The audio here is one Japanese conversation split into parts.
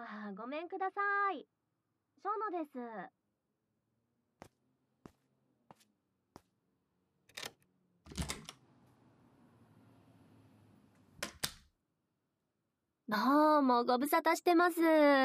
ごめんください。小野です。どうもご無沙汰してます。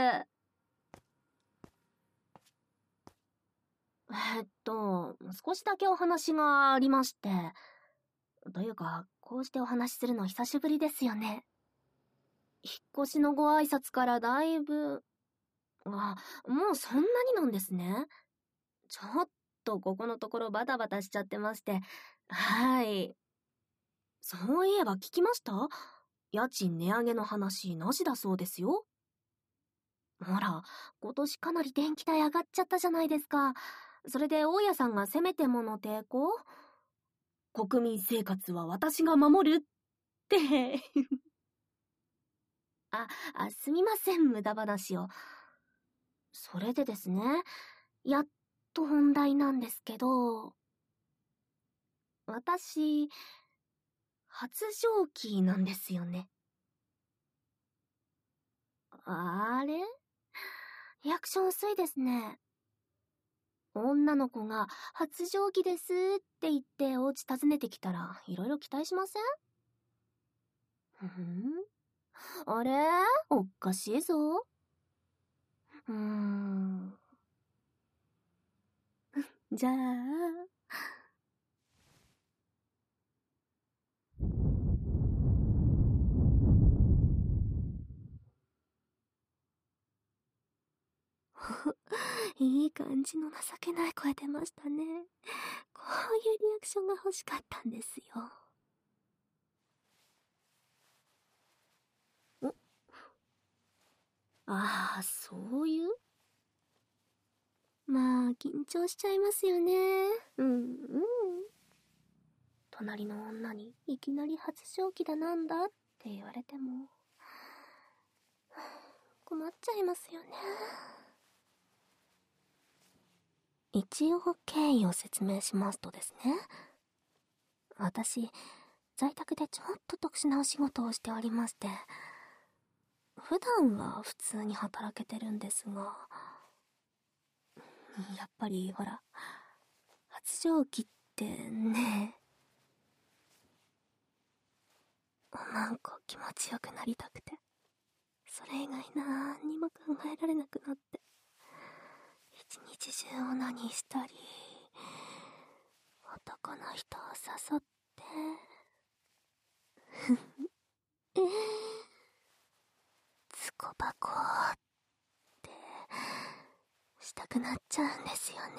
少しだけお話がありまして。というか、こうしてお話しするの久しぶりですよね。引っ越しのご挨拶からだいぶ、もうそんなになんですね。ちょっとここのところバタバタしちゃってまして。はい。そういえば聞きました？家賃値上げの話なしだそうですよ。ほら、今年かなり電気代上がっちゃったじゃないですか。それで大家さんがせめてもの抵抗？国民生活は私が守るってすみません、無駄話を。それでですね、やっと本題なんですけど、私、発情期なんですよね。あれ？リアクション薄いですね。女の子が発情期ですって言ってお家訪ねてきたらいろいろ期待しません？あれ？おかしいぞ。じゃあ。いい感じの情けない声出ましたね。こういうリアクションが欲しかったんですよ。そういう？まあ、緊張しちゃいますよね。隣の女にいきなり発情期だなんだって言われても、困っちゃいますよね。一応経緯を説明しますとですね。私、在宅でちょっと特殊なお仕事をしておりまして、普段は普通に働けてるんですが、やっぱりほら、発情期ってね、なんか気持ちよくなりたくて、それ以外なんにも考えられなくなって、一日中オナニーしたり、男の人を誘って、ズコバコってしたくなっちゃうんですよね。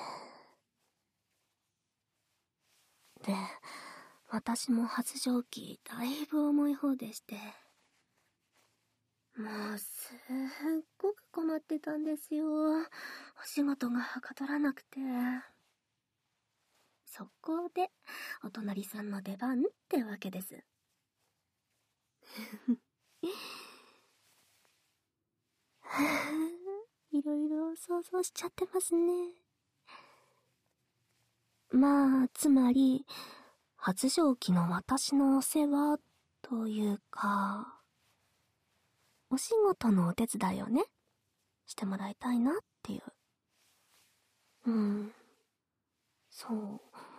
で、私も発情期だいぶ重い方でして、もうすっごく困ってたんですよ。お仕事がはかどらなくて。そこで、お隣さんの出番ってわけです。いろいろ想像しちゃってますね。まあ、つまり、発情期の私のお世話というか、お仕事のお手伝いをね、してもらいたいなっていう。そう。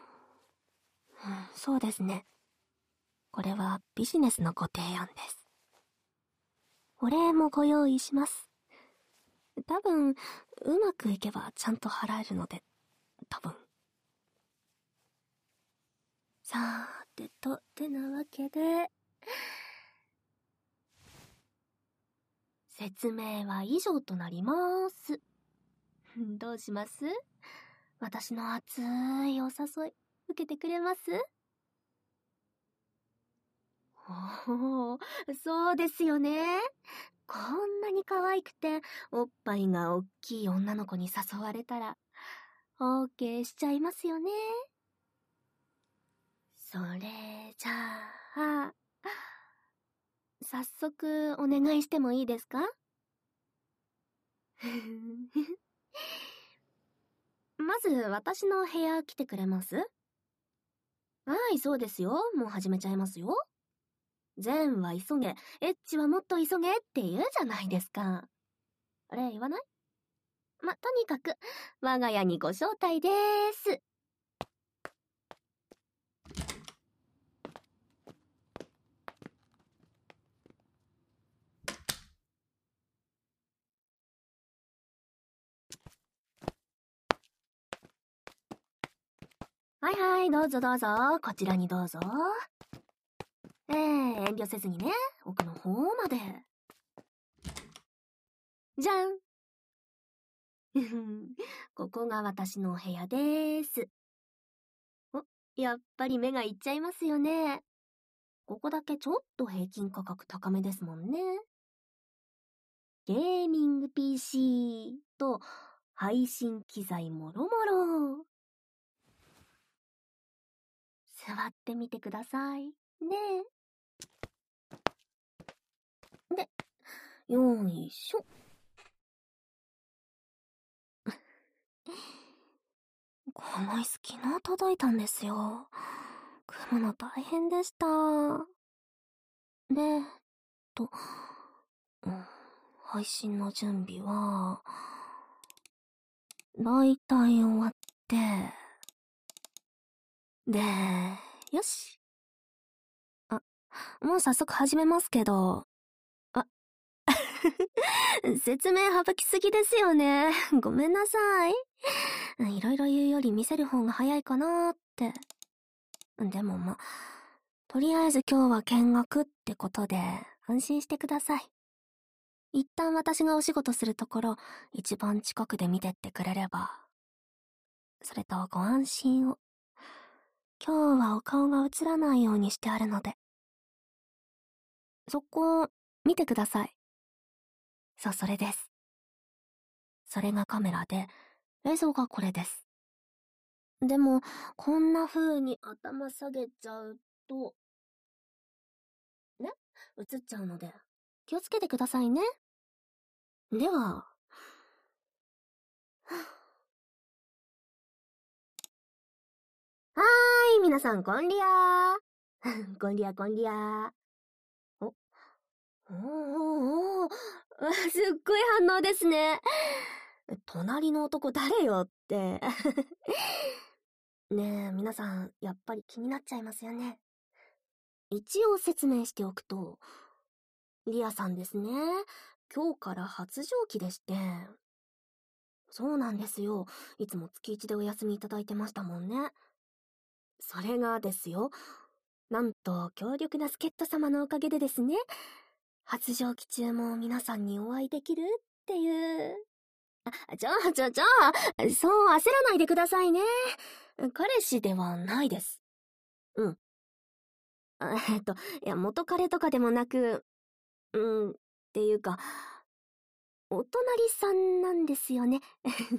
そうですね。これはビジネスのご提案です。お礼もご用意します。多分、うまくいけばちゃんと払えるので、多分。さーてと、てなわけで、説明は以上となります。どうします？私の熱いお誘い、受けてくれます？おー、そうですよね。こんなに可愛くて、おっぱいがおっきい女の子に誘われたら、OK しちゃいますよね。それじゃあ、早速お願いしてもいいですか？まず私の部屋来てくれます？はい、そうですよ。もう始めちゃいますよ。善は急げ、エッチはもっと急げって言うじゃないですか。 あれ言わない？とにかく、我が家にご招待でーす。はいはい、どうぞどうぞ、こちらにどうぞ。遠慮せずにね、奥の方まで。じゃん。ここが私のお部屋でーす。やっぱり目がいっちゃいますよね。ここだけちょっと平均価格高めですもんね。ゲーミング PC と配信機材もろもろ。座ってみてください。ねえ。で、よいしょ。この椅子昨日届いたんですよ。組むの大変でした。で、と、配信の準備は、だいたい終わって、で、よし。もう早速始めますけど、説明省きすぎですよね。ごめんなさい。いろいろ言うより見せる方が早いかなーって。でもとりあえず今日は見学ってことで安心してください。一旦私がお仕事するところ一番近くで見てってくれれば。それとご安心を。今日はお顔が映らないようにしてあるので。そこ、見てください。そう、それです。それがカメラで、映像がこれです。でも、こんな風に頭下げちゃうと、ね、映っちゃうので、気をつけてくださいね。では、はーい、皆さん、こんりゃー。こんりゃ、こんりゃー。おー、すっごい反応ですね。隣の男誰よって。ねえ、皆さん、やっぱり気になっちゃいますよね。一応説明しておくと、リアさんですね。今日から発情期でして。そうなんですよ。いつも月1でお休みいただいてましたもんね。それがですよ。なんと、強力な助っ人様のおかげでですね、発情期中も皆さんにお会いできるっていう。そう焦らないでくださいね。彼氏ではないです。うん。いや、元彼とかでもなく、っていうか、お隣さんなんですよね。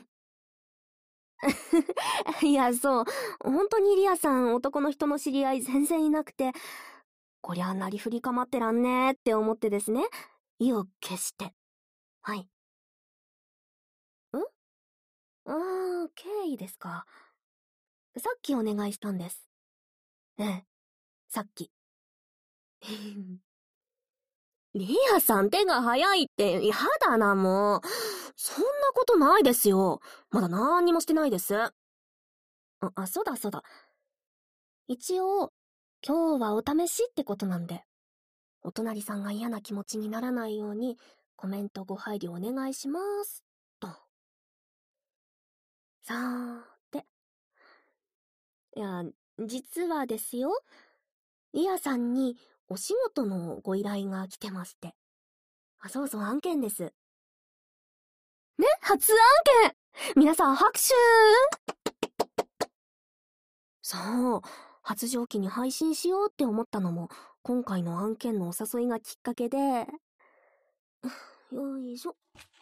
いや、そう。本当にリアさん、男の人の知り合い全然いなくて、こりゃなりふり構ってらんねーって思ってですね、意を決して。はい。経緯ですか。さっきお願いしたんです。ええ、さっき。リアさん手が早いって、やだな、もう。そんなことないですよ。まだなんにもしてないです。そうだそうだ。一応、今日はお試しってことなんで、お隣さんが嫌な気持ちにならないように、コメントご配慮お願いします。と。さーて。いや、実はですよ、リアさんにお仕事のご依頼が来てまして。そうそう、案件です。ね、初案件。皆さん拍手。そう、発情期に配信しようって思ったのも、今回の案件のお誘いがきっかけで。よいしょ。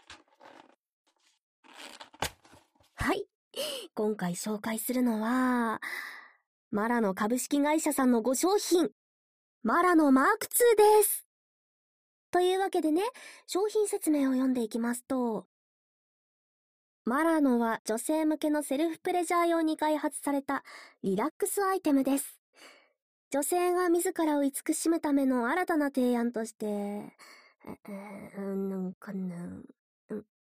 はい。今回紹介するのは、マラノ株式会社さんのご商品、マラノマーク2です。というわけでね、商品説明を読んでいきますと、マラノは女性向けのセルフプレジャー用に開発されたリラックスアイテムです。女性が自らを慈しむための新たな提案として、なんかな、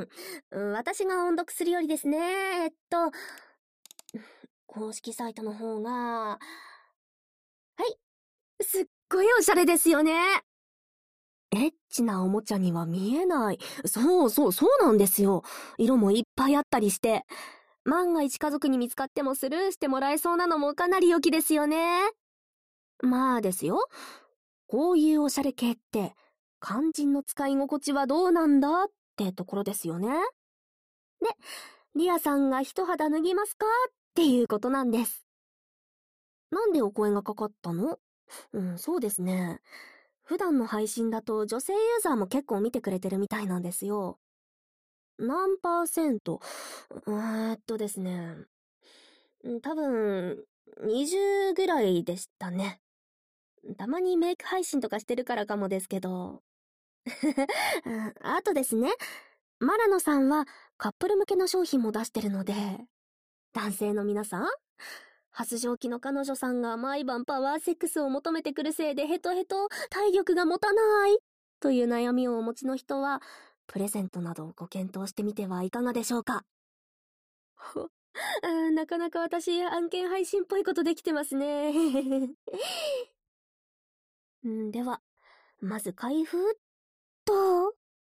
私が音読するよりですね、公式サイトの方が、はい、すっごいおしゃれですよね。エッチなおもちゃには見えない。そうなんですよ。色もいっぱいあったりして。万が一家族に見つかってもスルーしてもらえそうなのもかなり良きですよね。まあですよ。こういうおしゃれ系って、肝心の使い心地はどうなんだってところですよね。で、リアさんが一肌脱ぎますかっていうことなんです。なんでお声がかかったの？そうですね。普段の配信だと女性ユーザーも結構見てくれてるみたいなんですよ。何%？ですね。多分、20ぐらいでしたね。たまにメイク配信とかしてるからかもですけど。あとですね、マラノさんはカップル向けの商品も出してるので、男性の皆さん、発情期の彼女さんが毎晩パワーセックスを求めてくるせいでヘトヘト、体力が持たないという悩みをお持ちの人は、プレゼントなどをご検討してみてはいかがでしょうか。なかなか私、案件配信っぽいことできてますね。では、まず開封と。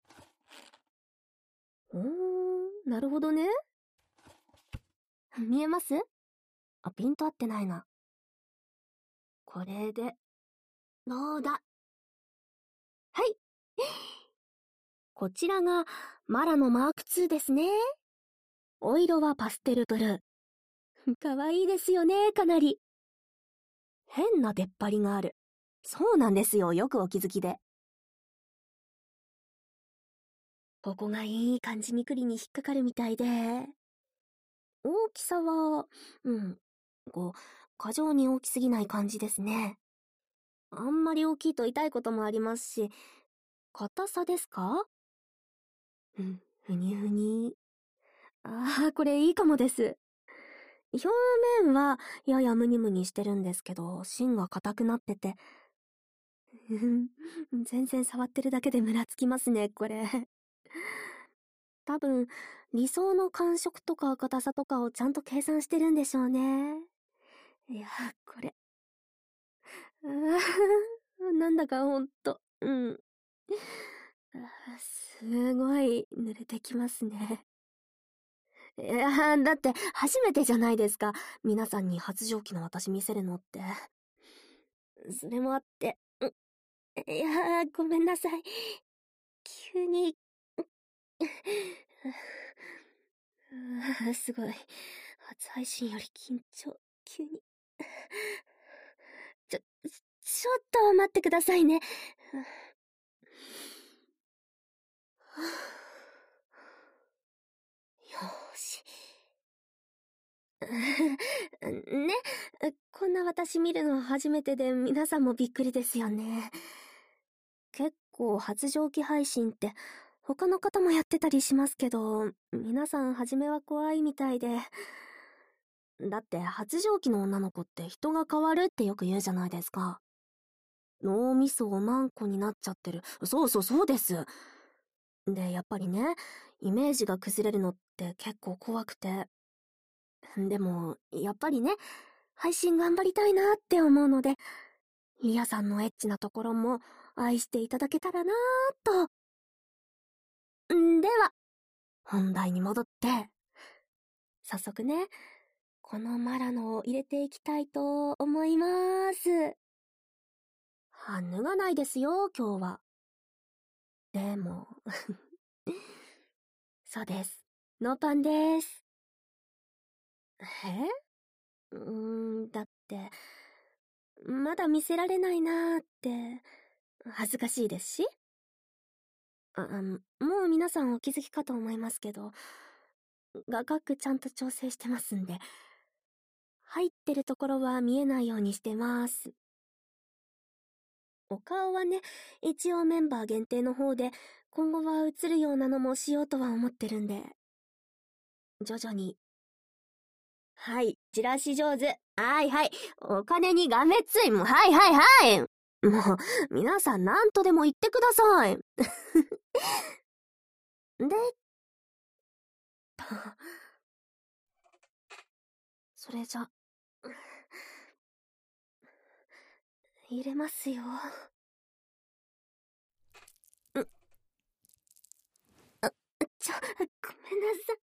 なるほどね。見えます？ピント合ってないな。これで、どうだ。はい。こちらが、マラのマーク2ですね。お色はパステルブルー。かわいいですよね、かなり。変な出っ張りがある。そうなんですよ、よくお気づきで。ここがいい感じにクリに引っかかるみたいで。大きさは、過剰に大きすぎない感じですね。あんまり大きいと痛いこともありますし、硬さですか？ふにふに。これいいかもです。表面はややムニムニしてるんですけど、芯が硬くなってて。全然触ってるだけでムラつきますね、これ。多分、理想の感触とか硬さとかをちゃんと計算してるんでしょうね。いや、これ。なんだかほんと、すごい濡れてきますね。だって初めてじゃないですか。皆さんに発情期の私見せるのって。それもあって、ごめんなさい。急に、すごい。初配信より緊張、急に。ちょっと待ってくださいね。よーし。ね、こんな私見るの初めてで皆さんもびっくりですよね。結構発情期配信って他の方もやってたりしますけど、皆さん初めは怖いみたいで。だって発情期の女の子って人が変わるってよく言うじゃないですか。脳みそおまんこになっちゃってる。そうです。で、やっぱりね、イメージが崩れるのって結構怖くて。でも、やっぱりね、配信頑張りたいなって思うので、リアさんのエッチなところも愛していただけたらなーと。では、本題に戻って、早速ね、このマラノを入れていきたいと思いまーす。脱がないですよ、今日は。でも、そうです。ノーパンです。だって、まだ見せられないなーって、恥ずかしいですし。もう皆さんお気づきかと思いますけど、画角ちゃんと調整してますんで、入ってるところは見えないようにしてます。お顔はね、一応メンバー限定の方で、今後は映るようなのもしようとは思ってるんで、徐々に。はい、チラシ上手。はい、お金にがめつい。もう、はい。もう、皆さん何とでも言ってください。で、 それじゃ、入れますよ。ごめんなさい。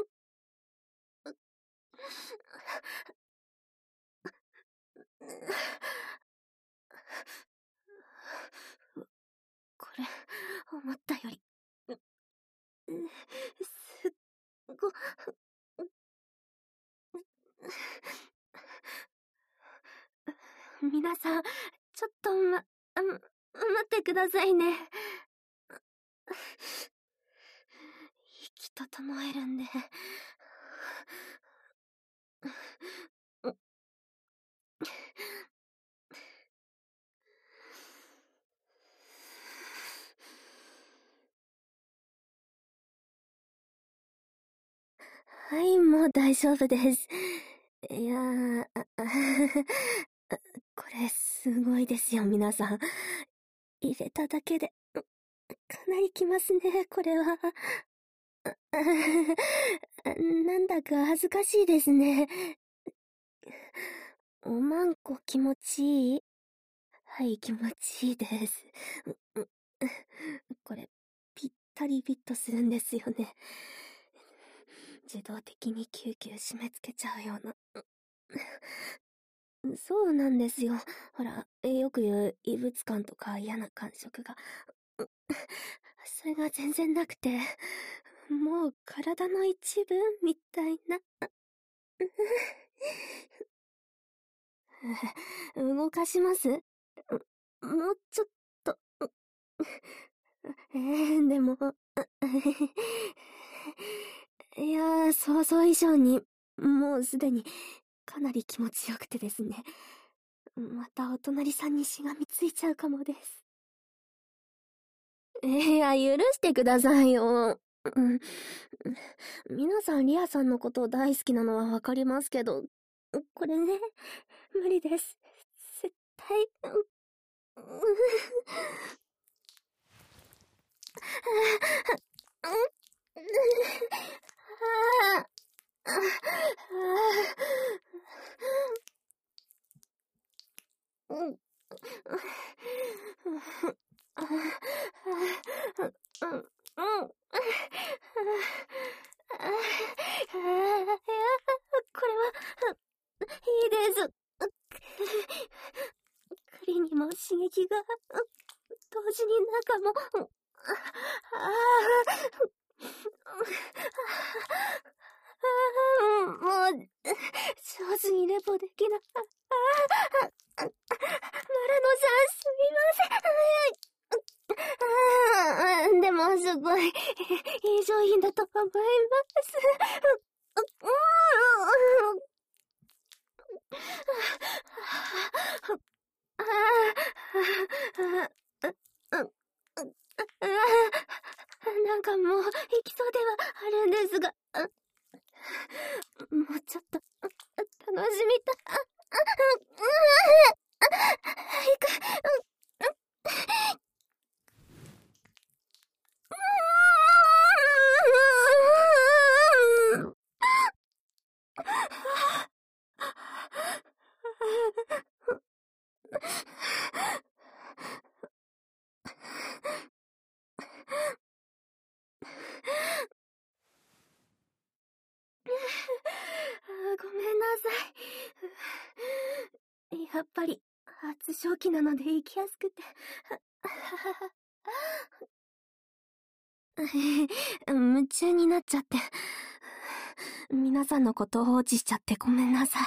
これ、思ったより、すっご、皆さん、ちょっと待ってくださいね。息整えるんで。はい、もう大丈夫です。いやー、これすごいですよ、皆さん。入れただけで、かなりきますね、これは。なんだか恥ずかしいですね。おまんこ気持ちいい？はい、気持ちいいです。これ、ぴったりフィットするんですよね。自動的にキューキュー締め付けちゃうような。そうなんですよ。ほら、よく言う異物感とか嫌な感触が。それが全然なくて、もう体の一部みたいな。動かします？もうちょっと。でも、いやー、想像以上に、もうすでに、かなり気持ちよくてですね。またお隣さんにしがみついちゃうかもです。いや、許してくださいよ。皆さんリアさんのこと大好きなのはわかりますけど、これね、無理です。絶対、これはいいです。栗にも刺激が、同時に中も、もう、上手にレポできない。マラノさん、すみません。でも、すごい、いい商品だと思います。なんかもう、行きそうではあるんですが、もうちょっと、楽しみた。行く。ごめんなさい。やっぱり、発症期なので行きやすくて。夢中になっちゃって。皆さんのことを放置しちゃってごめんなさ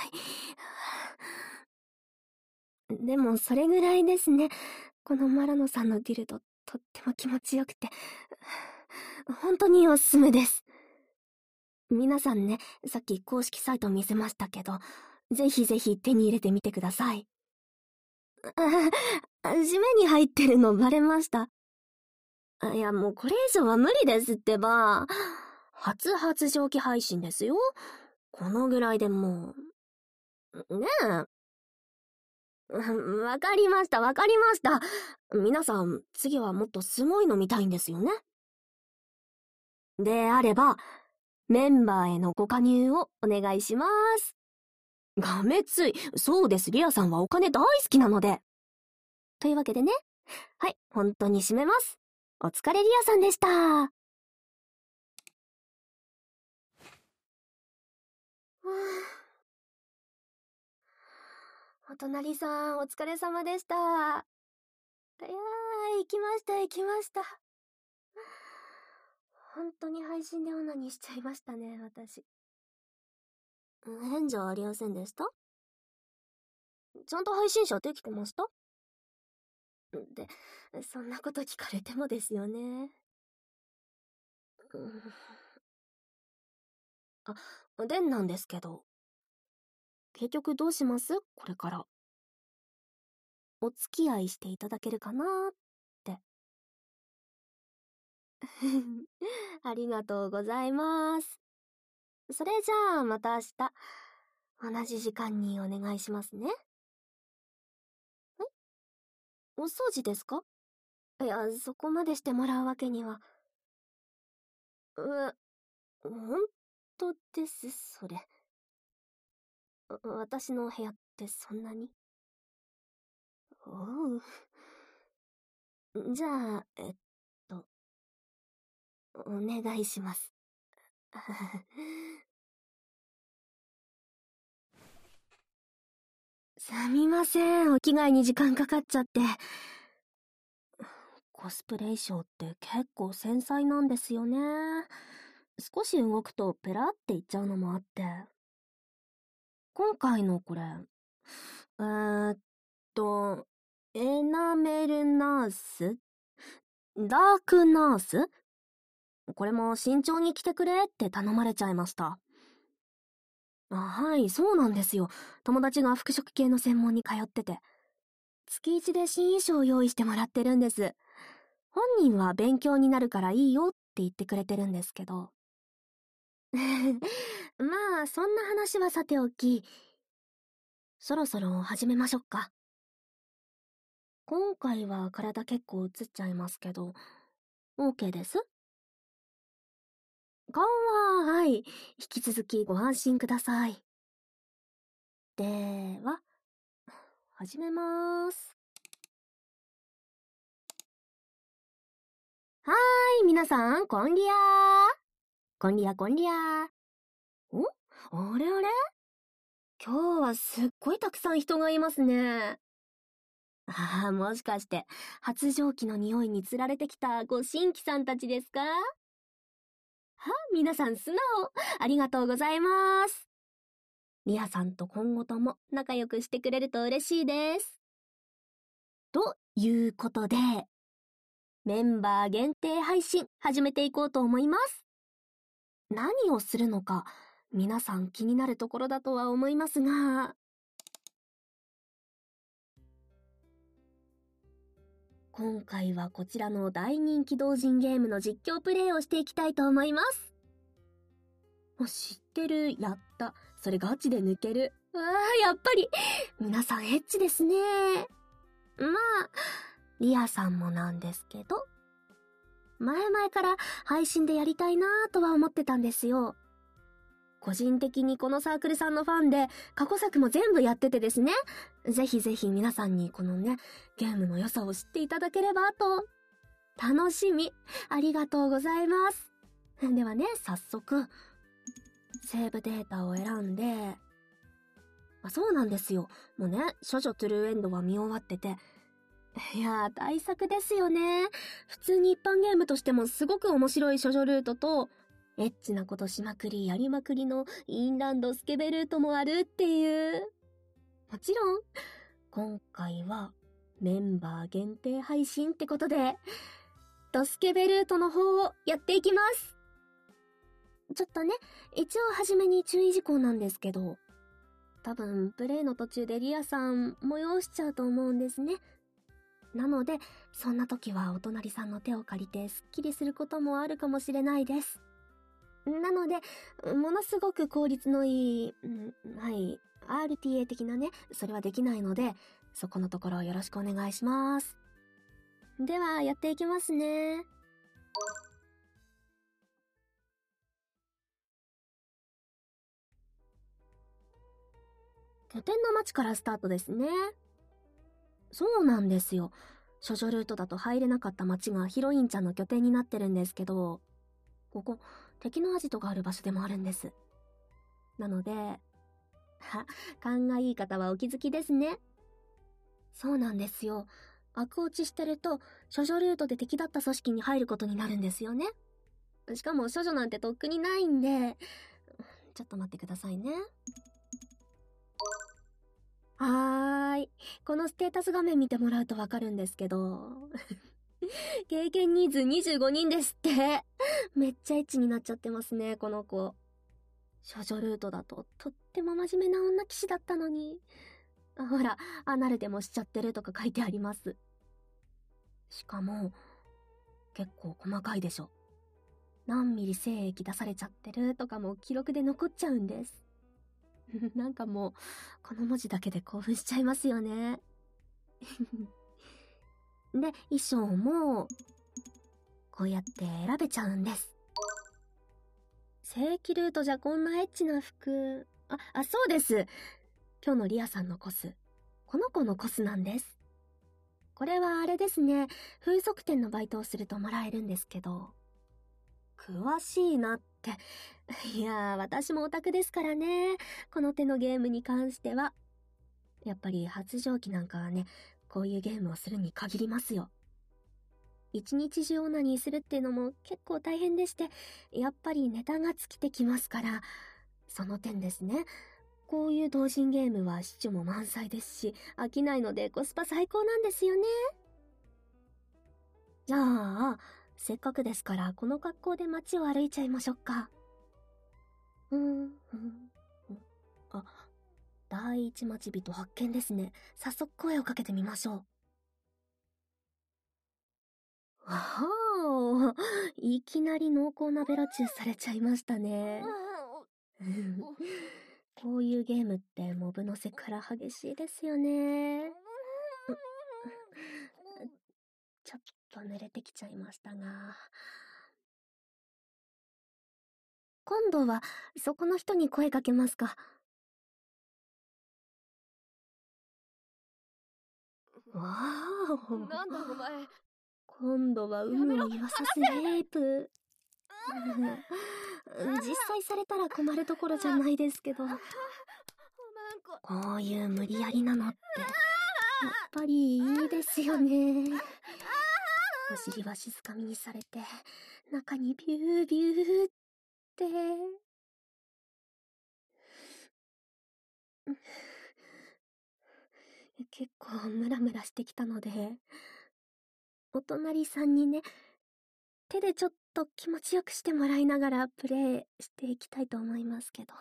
い。でもそれぐらいですね。このマラノさんのディルド、とっても気持ちよくて。本当におすすめです。皆さんね、さっき公式サイト見せましたけど、ぜひぜひ手に入れてみてください。締めに入ってるのバレました？いや、もうこれ以上は無理ですってば。初発情期配信ですよ。このぐらいでもう。ねえ。わかりました、わかりました。皆さん、次はもっとすごいの見たいんですよね。であれば、メンバーへのご加入をお願いします。 がめつい。そうです、リアさんはお金大好きなので。というわけでね。はい、本当に締めます。お疲れリアさんでした。お隣さん、お疲れ様でした。いやー、行きました、行きました。本当に配信でオナニーしちゃいましたね、私。変じゃありませんでした？ちゃんと配信者できてました？で、そんなこと聞かれてもですよね。でなんですけど。結局どうします？これから。お付き合いしていただけるかなーって。ありがとうございます。それじゃあまた明日、同じ時間にお願いしますね。お掃除ですか？いや、そこまでしてもらうわけには。ほんとです、それ。私の部屋ってそんなに？おう。じゃあ、と、お願いします。すみません、お着替えに時間かかっちゃって。コスプレ衣装って結構繊細なんですよね。少し動くとペラっていっちゃうのもあって。今回のこれ、ーっと、エナメルナース？ダークナース？これも慎重に着てくれって頼まれちゃいました。はい、そうなんですよ。友達が服飾系の専門に通ってて。月一で新衣装を用意してもらってるんです。本人は勉強になるからいいよって言ってくれてるんですけど。まあ、そんな話はさておき、そろそろ始めましょうか。今回は体結構映っちゃいますけど、OK です？顔は、はい、引き続きご安心ください。では、始めまーす。はーい、皆さん、こんりゃー。こんりゃ、こんりゃー。あれあれ？今日はすっごいたくさん人がいますね。もしかして、発情期の匂いにつられてきたご新規さんたちですか？皆さん素直。ありがとうございます。リアさんと今後とも仲良くしてくれると嬉しいです。ということで、メンバー限定配信始めていこうと思います。何をするのか、皆さん気になるところだとは思いますが、今回はこちらの大人気同人ゲームの実況プレイをしていきたいと思います。知ってる、やった。それガチで抜ける。やっぱり、皆さんエッチですね。まあ、リアさんもなんですけど、前々から配信でやりたいなぁとは思ってたんですよ。個人的にこのサークルさんのファンで、過去作も全部やっててですね。ぜひぜひ皆さんにこのね、ゲームの良さを知っていただければと。楽しみ。ありがとうございます。ではね、早速、セーブデータを選んで、そうなんですよ。もうね、処女トゥルーエンドは見終わってて。いやー、大作ですよね。普通に一般ゲームとしてもすごく面白い処女ルートと、エッチなことしまくりやりまくりのインランドスケベルートもあるっていう。もちろん、今回はメンバー限定配信ってことで、ドスケベルートの方をやっていきます。ちょっとね、一応初めに注意事項なんですけど、多分プレイの途中でリアさん催しちゃうと思うんですね。なので、そんな時はお隣さんの手を借りてスッキリすることもあるかもしれないです。なので、ものすごく効率のいい、はい、RTA 的なね、それはできないので、そこのところよろしくお願いします。では、やっていきますね。 拠点の街からスタートですね。そうなんですよ。処女ルートだと入れなかった街がヒロインちゃんの拠点になってるんですけど、ここ、敵のアジトがある場所でもあるんです。なので、勘がいい方はお気づきですね。そうなんですよ。悪落ちしてると、処女ルートで敵だった組織に入ることになるんですよね。しかも処女なんてとっくにないんで、ちょっと待ってくださいね。はーい。このステータス画面見てもらうとわかるんですけど、経験人数25人ですって。めっちゃエッチになっちゃってますね、この子。処女ルートだととっても真面目な女騎士だったのに。ほら、アナルでもしちゃってるとか書いてあります。しかも、結構細かいでしょ。何ミリ精液出されちゃってるとかも記録で残っちゃうんです。なんかもう、この文字だけで興奮しちゃいますよね。で、衣装も、こうやって選べちゃうんです。正規ルートじゃこんなエッチな服。そうです。今日のリアさんのコス。この子のコスなんです。これはあれですね。風俗店のバイトをするともらえるんですけど。詳しいなって。いやー、私もオタクですからね。この手のゲームに関しては。やっぱり発情期なんかはね、こういうゲームをするに限りますよ。一日中オナニーするっていうのも結構大変でして、やっぱりネタが尽きてきますから、その点ですね。こういう同人ゲームはシチュも満載ですし、飽きないのでコスパ最高なんですよね。じゃあ、せっかくですからこの格好で街を歩いちゃいましょうか。あ、第一待ち人発見ですね。早速声をかけてみましょう。わお、いきなり濃厚なベロチューされちゃいましたね。こういうゲームってモブのセクハラ激しいですよね。ちょっと濡れてきちゃいましたが。今度はそこの人に声かけますか。わーお。 なんだお前。 今度は有無を言わさすレイプ。実際されたら困るところじゃないですけど。こういう無理やりなのって、やっぱりいいですよね。お尻は静かみにされて、中にビュービューって。結構ムラムラしてきたので、お隣さんにね、手でちょっと気持ちよくしてもらいながらプレイしていきたいと思いますけど。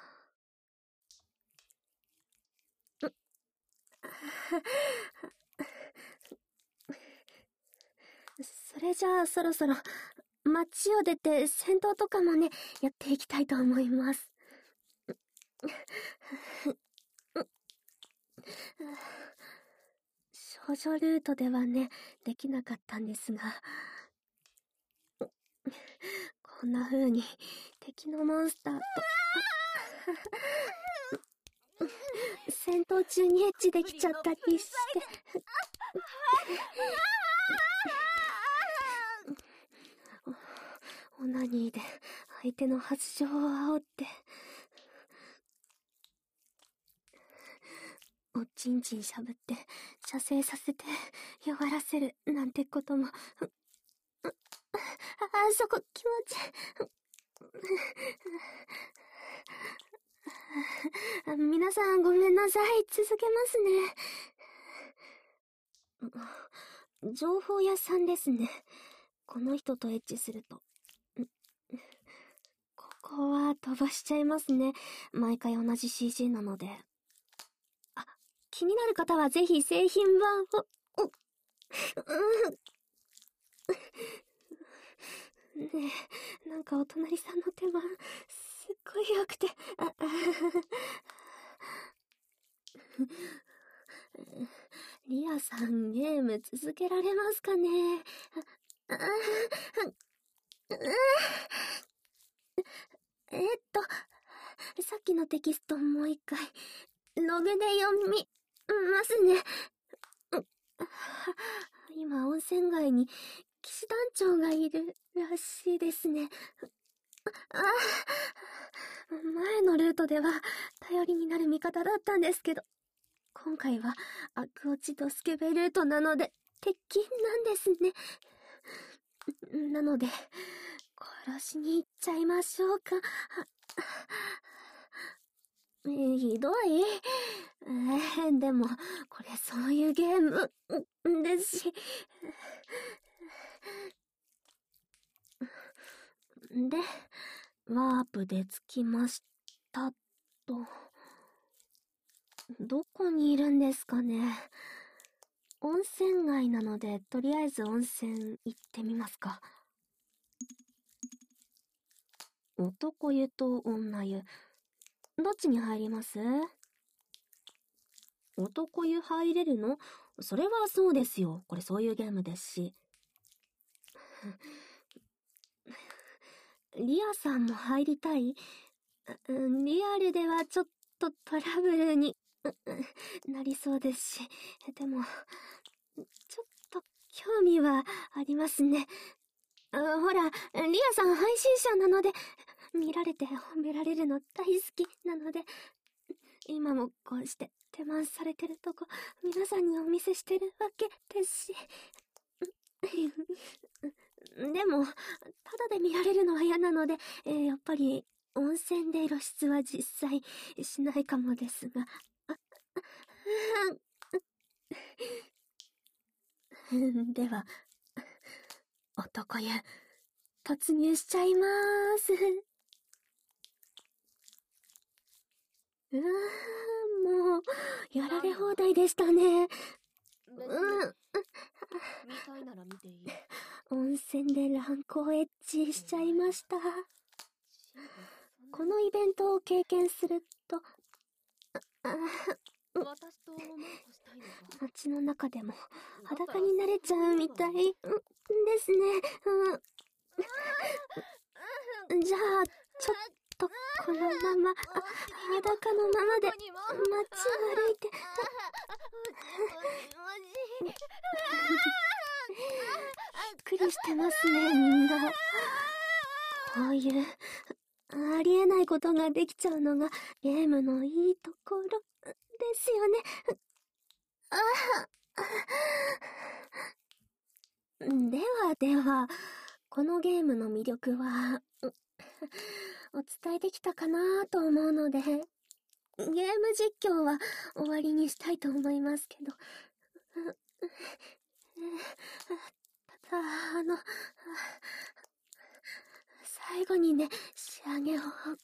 それじゃあそろそろ街を出て戦闘とかもね、やっていきたいと思います。少女ルートではね、できなかったんですが、こんな風に敵のモンスターと戦闘中にエッチできちゃったりして。オナニーで相手の発情を煽って、おちんちんしゃぶって射精させて弱らせるなんてことも。そこ気持ち皆さんごめんなさい。続けますね。情報屋さんですね。この人とエッチすると。ここは飛ばしちゃいますね。毎回同じ CG なので。気になる方はぜひ製品版を。ねえ、なんかお隣さんの手間、すっごい良くて。リアさん、ゲーム続けられますかね。さっきのテキストもう一回。 ログで読みますね。今、温泉街に騎士団長がいるらしいですね。前のルートでは頼りになる味方だったんですけど、今回はアクオチとスケベルートなので敵なんですね。なので、殺しに行っちゃいましょうか。ひどい。でも、これそういうゲームですし。で、ワープで着きましたと。どこにいるんですかね。温泉街なので、とりあえず温泉行ってみますか。男湯と女湯。どっちに入ります？男湯入れるの？それはそうですよ。これそういうゲームですし。リアさんも入りたい？リアルではちょっとトラブルになりそうですし。でも、ちょっと興味はありますね。ほら、リアさん配信者なので、見られて褒められるの大好きなので、今もこうして手満されてるとこ、皆さんにお見せしてるわけですし。でも、ただで見られるのは嫌なので、やっぱり温泉で露出は実際しないかもですが。では、男湯、突入しちゃいまーす。もう、やられ放題でしたね。 見たいなら見ていい。 温泉で乱行エッチしちゃいました。このイベントを経験すると、 私とロマンスしたいのか。 街の中でも裸になれちゃうみたいですね。じゃあ、ちょっとこのまま、裸のままで街を歩いて。びっくりしてますね、みんな。こういう、ありえないことができちゃうのがゲームのいいところですよね。では、このゲームの魅力は、お伝えできたかなと思うので、ゲーム実況は終わりにしたいと思いますけど。ただ、最後にね、仕上げを。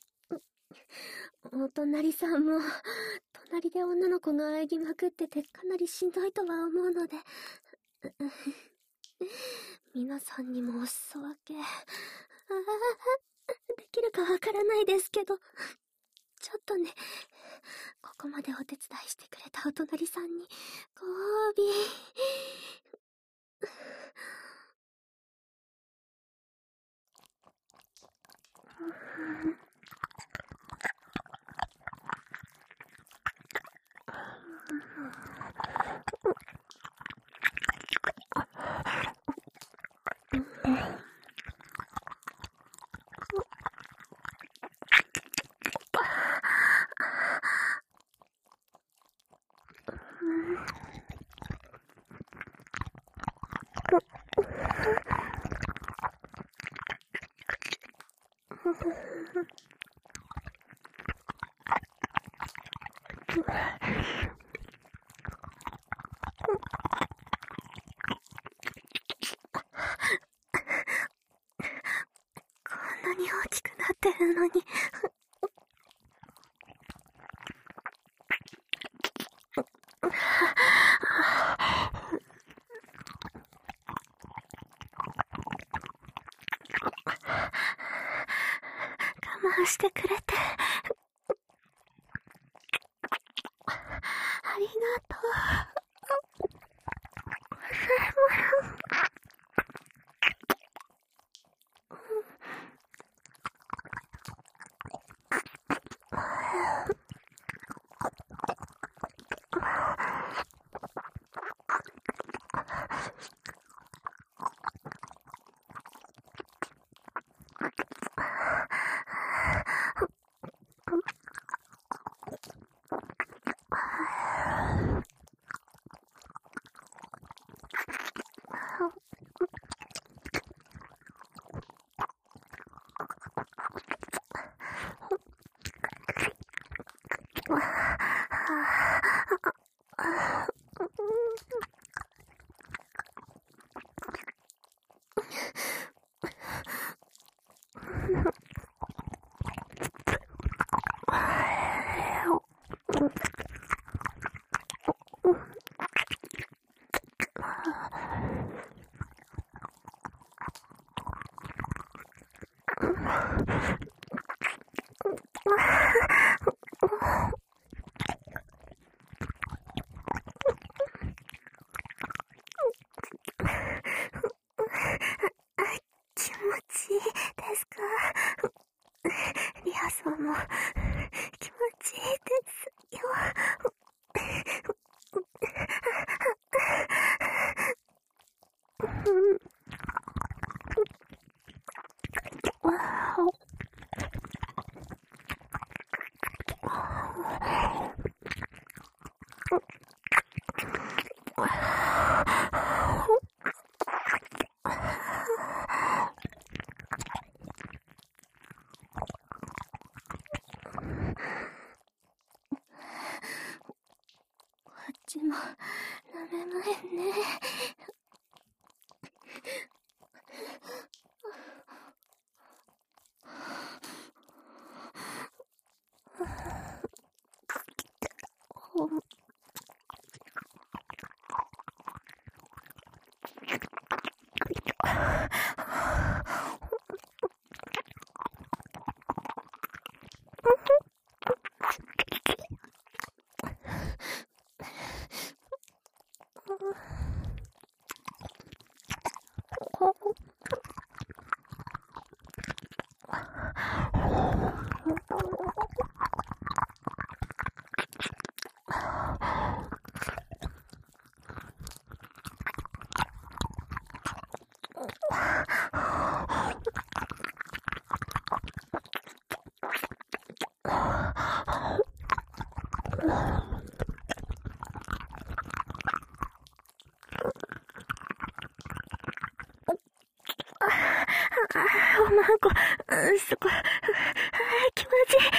お隣さんも、隣で女の子が喘ぎまくっててかなりしんどいとは思うので、皆さんにもお裾分け、できるかわからないですけど、ちょっとね、ここまでお手伝いしてくれたお隣さんに、ご褒美。こんなに大きくなってるのに。我慢してくれてありがとう。 気持ちいいですか？リアさんも気持ちいいですよ。こっちも舐めまえね。なんか、すごい、気持ちいい。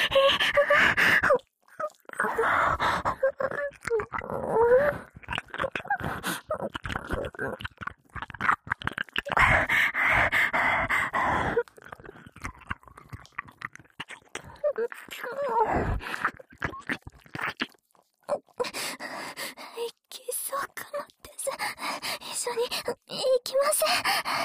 キスをかまってさ、一緒に行きません。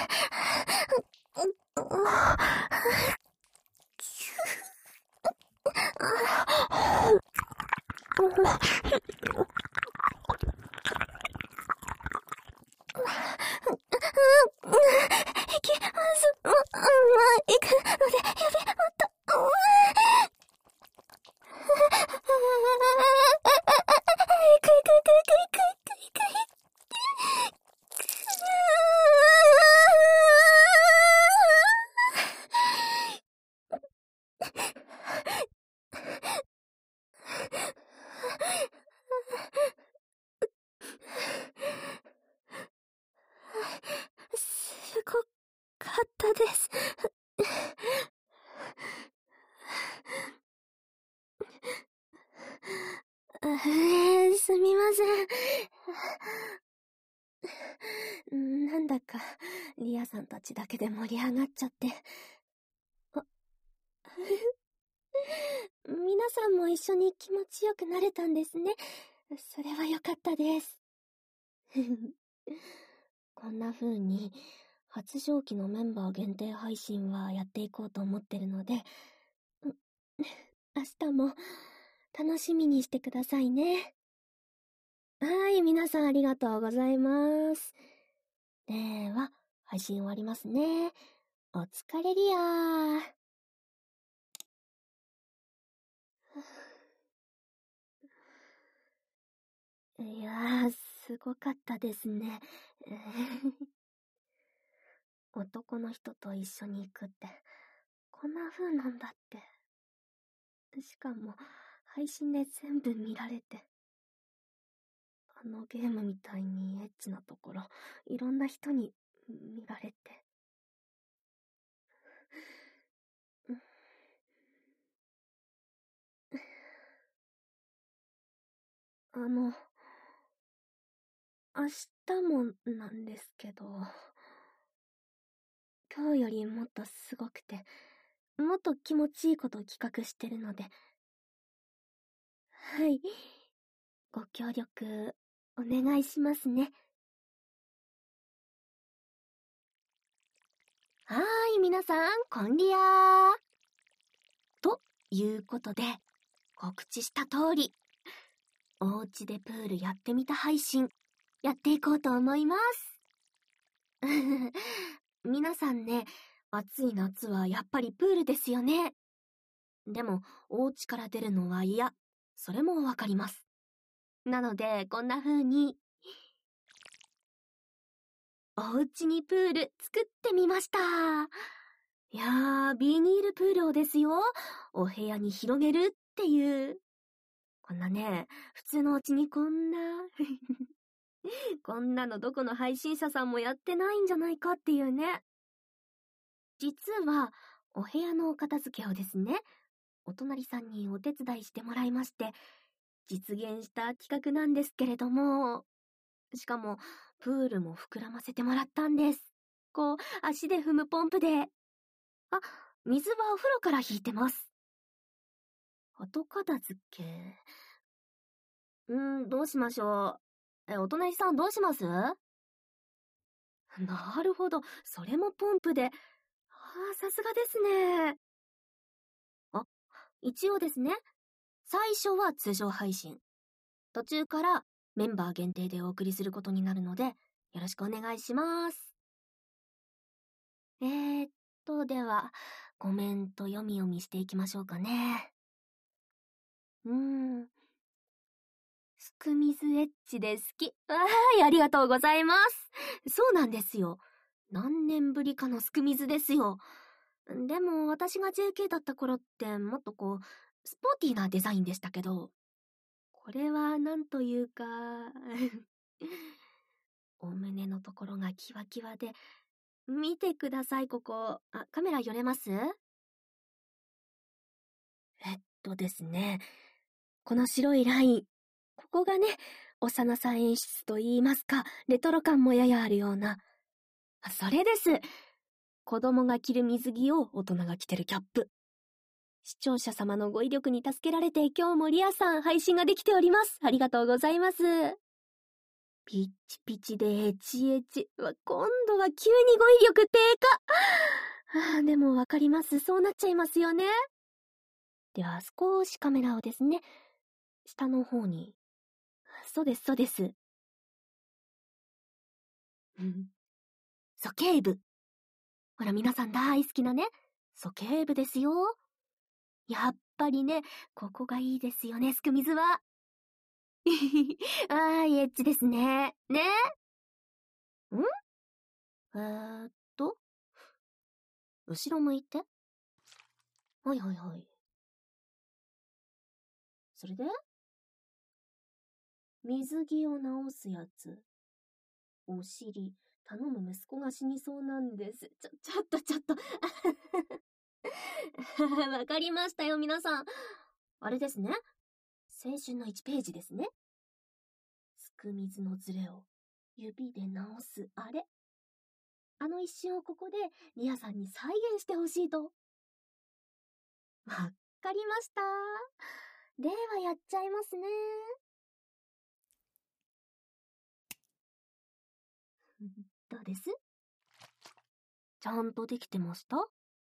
行きます。行くので、指もっと。すごかったです。すみません。なんだか、リアさんたちだけで盛り上がっちゃって。皆さんも一緒に気持ちよくなれたんですね。それは良かったです。こんな風に、発情期のメンバー限定配信はやっていこうと思ってるので、明日も楽しみにしてくださいね。はい、皆さんありがとうございます。では、配信終わりますね。お疲れリアー。いやー、すごかったですね。男の人と一緒に行くって、こんな風なんだって。しかも、配信で全部見られて。あのゲームみたいにエッチなところ、いろんな人に見られて。明日もなんですけど、今日よりもっとすごくて、もっと気持ちいいことを企画してるので、はい。ご協力、お願いしますね。はーい、皆さん、こんりやー。 いうことで、告知した通り、お家でプールやってみた配信、やっていこうと思います。皆さんね、暑い夏はやっぱりプールですよね。でも、お家から出るのは嫌。それもわかります。なので、こんな風に、お家にプール作ってみました。いやー、ビニールプールをですよ、お部屋に広げるっていう。こんなね、普通のお家にこんな、こんなのどこの配信者さんもやってないんじゃないかっていうね。実は、お部屋のお片付けをですね、お隣さんにお手伝いしてもらいまして、実現した企画なんですけれども、しかも、プールも膨らませてもらったんです。こう、足で踏むポンプで。あ、水はお風呂から引いてます。後片付け。どうしましょう。お隣さんどうします？なるほど、それもポンプで。さすがですね。一応ですね、最初は通常配信。途中からメンバー限定でお送りすることになるので、よろしくお願いします。では、コメント読み読みしていきましょうかね。すくみずエッチで好き。ありがとうございます。そうなんですよ。何年ぶりかのすくみずですよ。でも私が JK だった頃ってもっとこう、スポーティーなデザインでしたけど、これはなんというか、お胸のところがキワキワで、見てください、ここ。カメラ寄れます？ですね。この白いライン。ここがね、幼さ演出と言いますか、レトロ感もややあるような。それです。子供が着る水着を大人が着てるキャップ。視聴者様のご威力に助けられて今日もリアさん配信ができております。ありがとうございます。ピッチピチでエチエチ。今度は急に語彙力低下。でもわかります。そうなっちゃいますよね。では少しカメラをですね、下の方に。そうです、そうです。鼠径部。ほら皆さん大好きなね、鼠径部ですよ。やっぱりね、ここがいいですよね、すくみずは。エッチですね。ね？後ろ向いて。はいはいはい。それで？水着を直すやつ。お尻。頼む息子が死にそうなんです。ちょっと。わかりましたよ、皆さん。あれですね。青春の1ページですね。すくみずのズレを指で直す、あれ。あの一瞬をここでリアさんに再現してほしいと。わかりました。ではやっちゃいますね。どうです？ちゃんとできてました？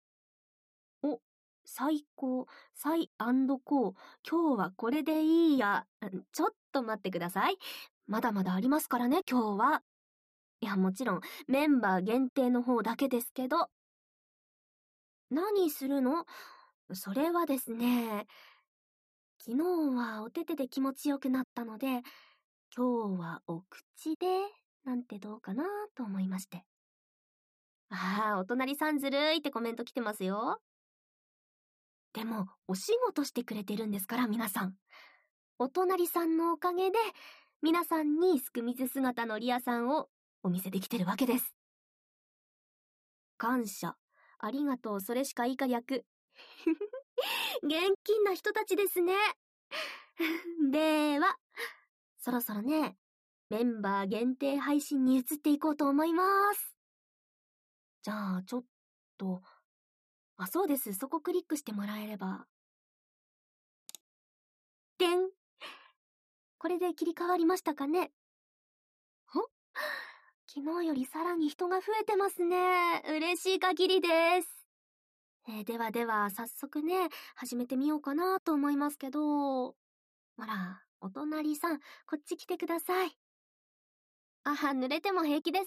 最高、最高、今日はこれでいいや。ちょっと待ってください。まだまだありますからね、今日は。いや、もちろん、メンバー限定の方だけですけど。何するの？それはですね、昨日はお手手で気持ちよくなったので、今日はお口で、なんてどうかなと思いまして。お隣さんずるいってコメント来てますよ。でも、お仕事してくれてるんですから、皆さん。お隣さんのおかげで、皆さんにすくみず姿のリアさんをお見せできてるわけです。感謝、ありがとう、それしか以下略。現金な人たちですね。では、そろそろね、メンバー限定配信に移っていこうと思います。じゃあ、ちょっと、そうです、そこクリックしてもらえれば。でん。これで切り替わりましたかね？昨日よりさらに人が増えてますね。嬉しい限りです。 ではでは、早速ね、始めてみようかなと思いますけど、ほら、お隣さん、こっち来てください。あ、濡れても平気です。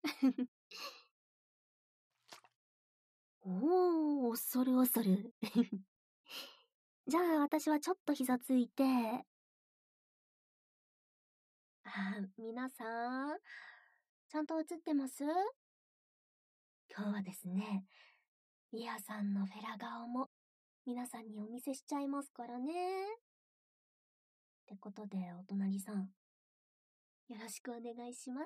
おー、恐る恐る。じゃあ、私はちょっと膝ついて、皆さん、ちゃんと映ってます？今日はですね、リアさんのフェラ顔も皆さんにお見せしちゃいますからね。ってことで、お隣さん、よろしくお願いします。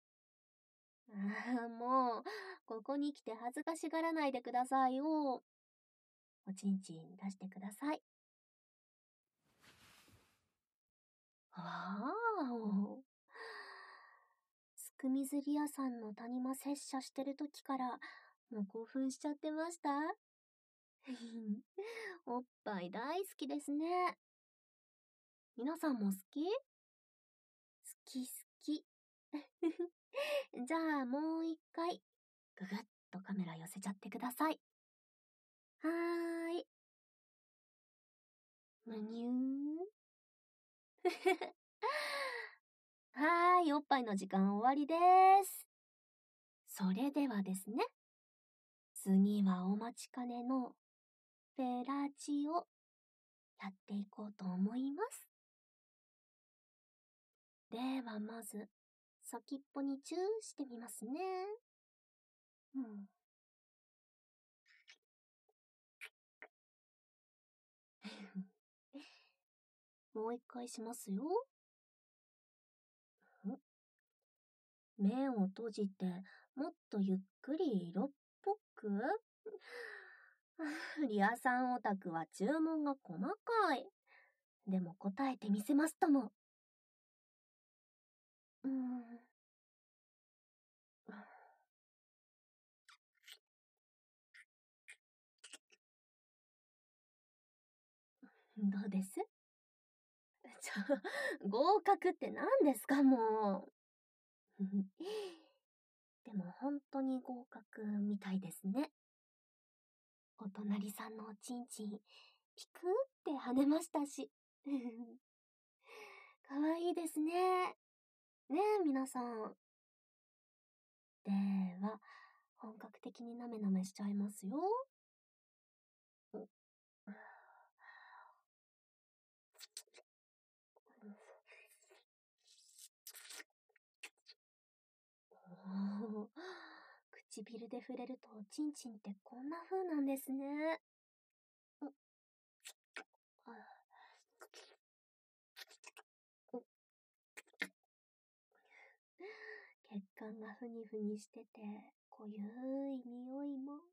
もう、ここに来て恥ずかしがらないでくださいよ。おちんちん出してください。わーお。すくみずり屋さんの谷間拙者してる時から、もう興奮しちゃってました？おっぱい大好きですね。皆さんも好き？好き好き。じゃあもう一回、ぐぐっとカメラ寄せちゃってください。はーい。むにゅー。はーい、おっぱいの時間終わりです。それではですね、次はお待ちかねのフェラチをやっていこうと思います。ではまず、先っぽにチューしてみますね。うん。もう一回しますよ。目を閉じて、もっとゆっくり色っぽくリアさんオタクは注文が細かい。でも答えてみせますとも。どうです？合格って何ですか、もう。でも本当に合格みたいですね。お隣さんのおちんちん、ピクって跳ねましたし。かわいいですね。ねえ、皆さん。では、本格的になめなめしちゃいますよ。おー、唇で触れるとおちんちんってこんな風なんですね。血管がふにふにしてて、濃ゆい匂いも。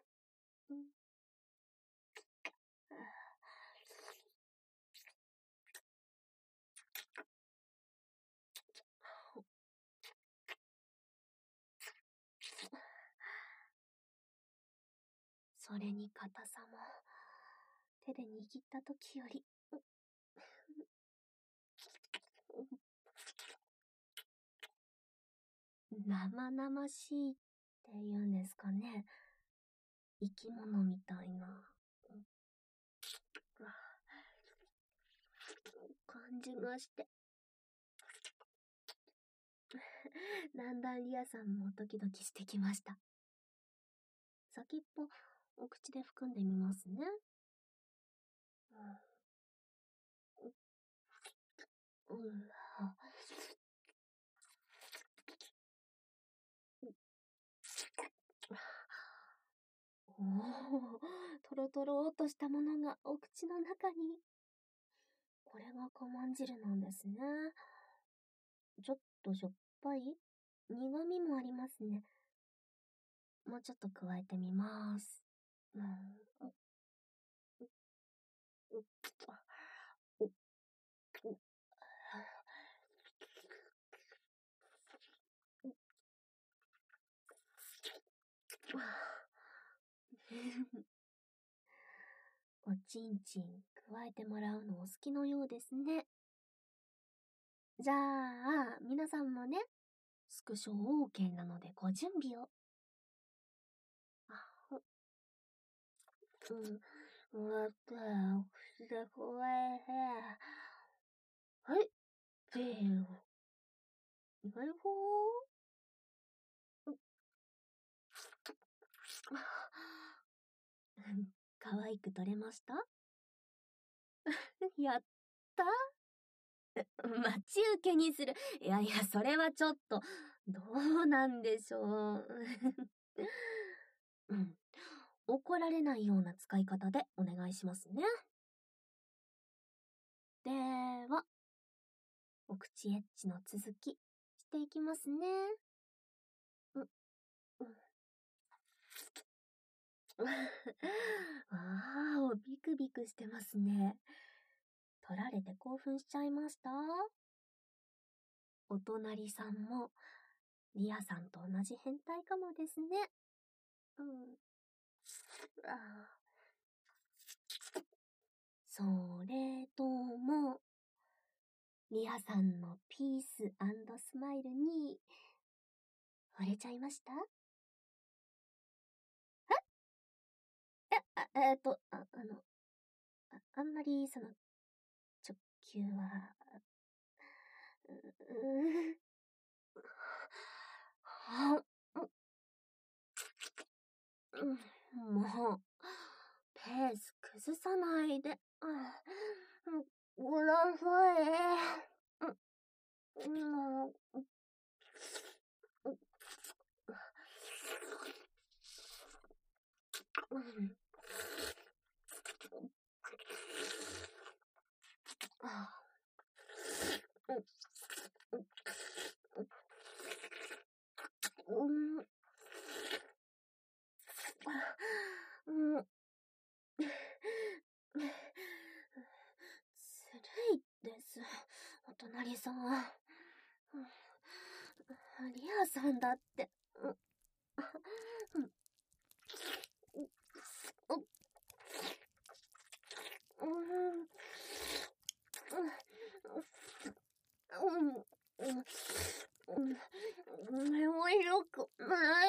それに硬さも、手で握った時より、生々しいって言うんですかね。生き物みたいな感じがして。だんだんリアさんもドキドキしてきました。先っぽ、お口で含んでみますね。おお、とろとろーっとしたものがお口の中に。これが小まん汁なんですね。ちょっとしょっぱい？苦味もありますね。もうちょっと加えてみます。おちんちん加えてもらうのお好きのようですね。じゃあ、皆さんもね、スクショ OK なのでご準備を。 可愛く撮れました？やった待ち受けにする。いやいや、それはちょっと、どうなんでしょう。うん。怒られないような使い方でお願いしますね。では、お口エッチの続き、していきますね。ああ、ビクビクしてますね。取られて興奮しちゃいました？お隣さんも、リアさんと同じ変態かもですね。それとも、リアさんのピース&スマイルに、惚れちゃいました？あんまり、直球は、もう、ペース崩さないで、ください。ずるいです、お隣さん。リアさんだって。もうよくない。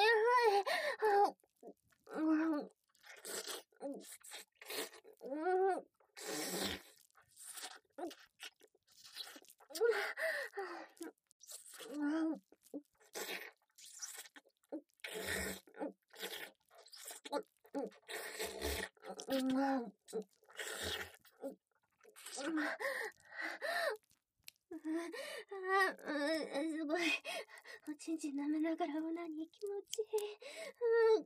すごい。おちんちん舐めながらオナニー気持ちいい。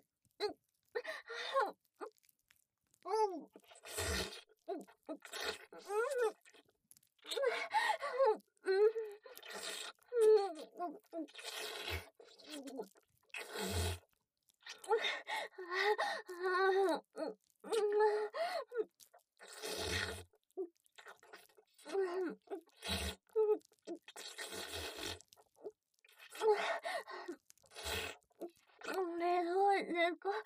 どうですか？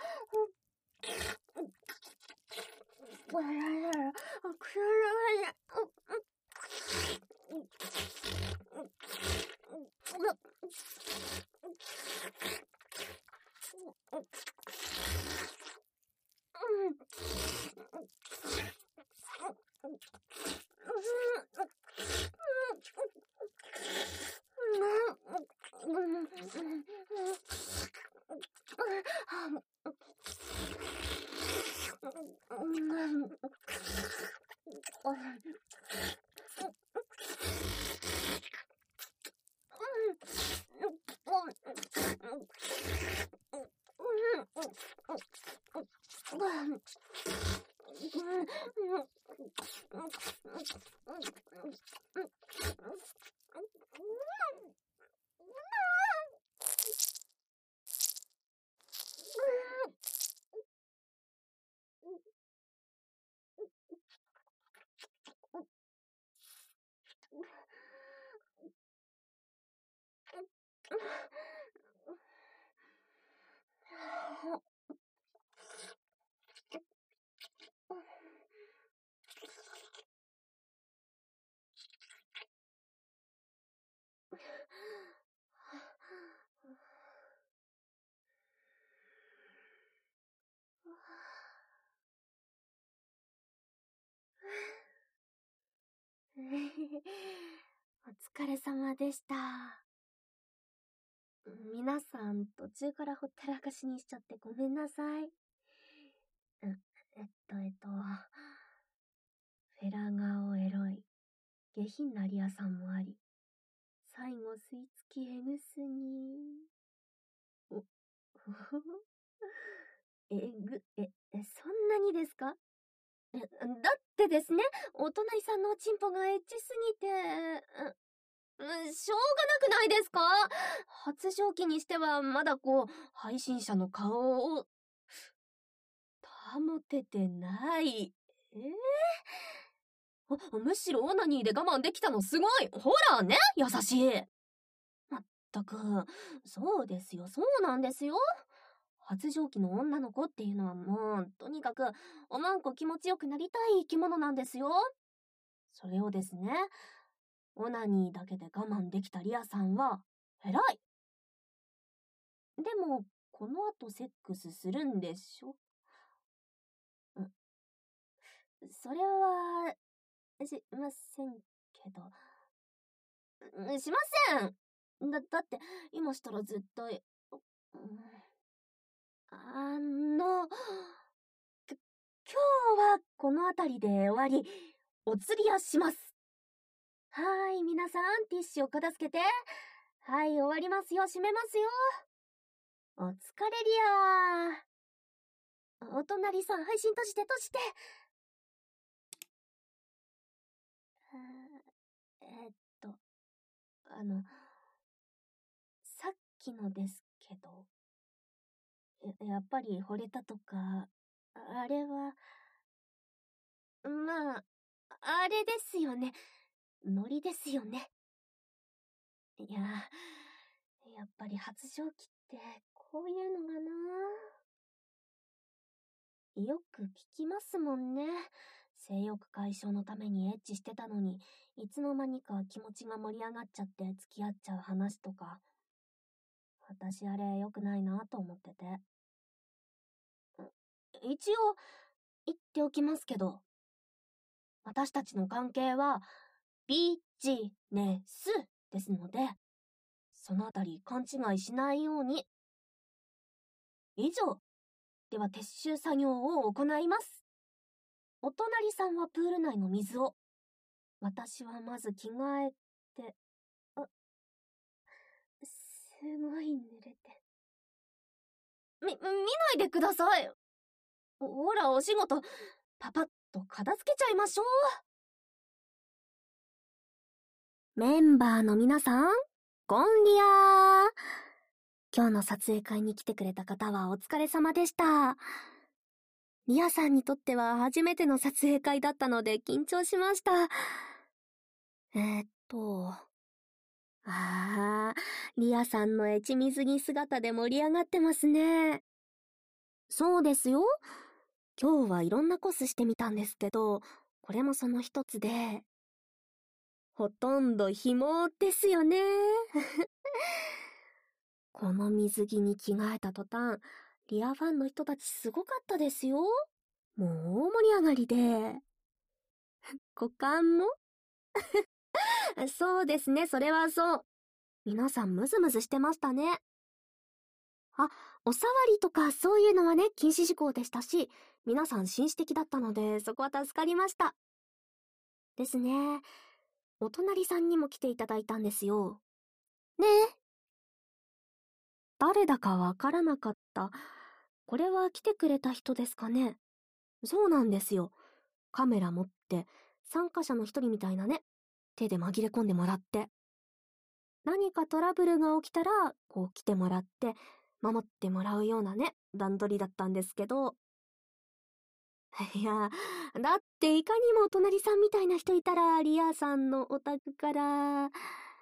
お疲れ様でした。皆さん途中からほったらかしにしちゃってごめんなさい。フェラ顔エロい、下品なリアさんもあり、最後吸い付きエグすぎ。お、ほほほ。そんなにですか？だってですね、お隣さんのおちんぽがエッチすぎて、しょうがなくないですか？発情期にしてはまだ配信者の顔を、保ててない。むしろオナニーで我慢できたのすごい。ほらね、優しい。まったく、そうですよ、そうなんですよ。発情期の女の子っていうのはもう、とにかく、おまんこ気持ちよくなりたい生き物なんですよ。それをですね、オナニーだけで我慢できたリアさんは、偉い。でも、この後セックスするんでしょ？それは、しませんけど。しません！だって、今したら絶対、今日はこの辺りで終わり、お釣りはします。はーい、皆さん、ティッシュを片付けて。はい、終わりますよ、閉めますよ。お疲れリアー。お隣さん、配信閉じて。えっと、さっきのですけど、やっぱり惚れたとか、あれは、まあ、あれですよね。ノリですよね。いや、やっぱり発情期ってこういうのがな。よく聞きますもんね。性欲解消のためにエッチしてたのに、いつの間にか気持ちが盛り上がっちゃって付き合っちゃう話とか。私あれ良くないなと思ってて。一応、言っておきますけど、私たちの関係は、ビジネスですので、そのあたり勘違いしないように。以上、では撤収作業を行います。お隣さんはプール内の水を。私はまず着替えて、すごい濡れて。見ないでください。ほら、お仕事、パパッと片付けちゃいましょう。メンバーの皆さん、ゴンリアー。今日の撮影会に来てくれた方はお疲れ様でした。リアさんにとっては初めての撮影会だったので緊張しました。リアさんのエチ水着姿で盛り上がってますね。そうですよ。今日はいろんなコスしてみたんですけど、これもその一つで、ほとんど紐ですよね。この水着に着替えた途端、リアファンの人たちすごかったですよ。もう大盛り上がりで。股間もそうですね、それはそう。皆さんムズムズしてましたね。お触りとかそういうのはね、禁止事項でしたし、皆さん紳士的だったので、そこは助かりました。ですね。お隣さんにも来ていただいたんですよ。ねえ。誰だかわからなかった。これは来てくれた人ですかね。そうなんですよ。カメラ持って、参加者の一人みたいなね。手で紛れ込んでもらって。何かトラブルが起きたら、来てもらって、守ってもらうようなね、段取りだったんですけど。いや、だっていかにもお隣さんみたいな人いたら、リアさんのお宅から。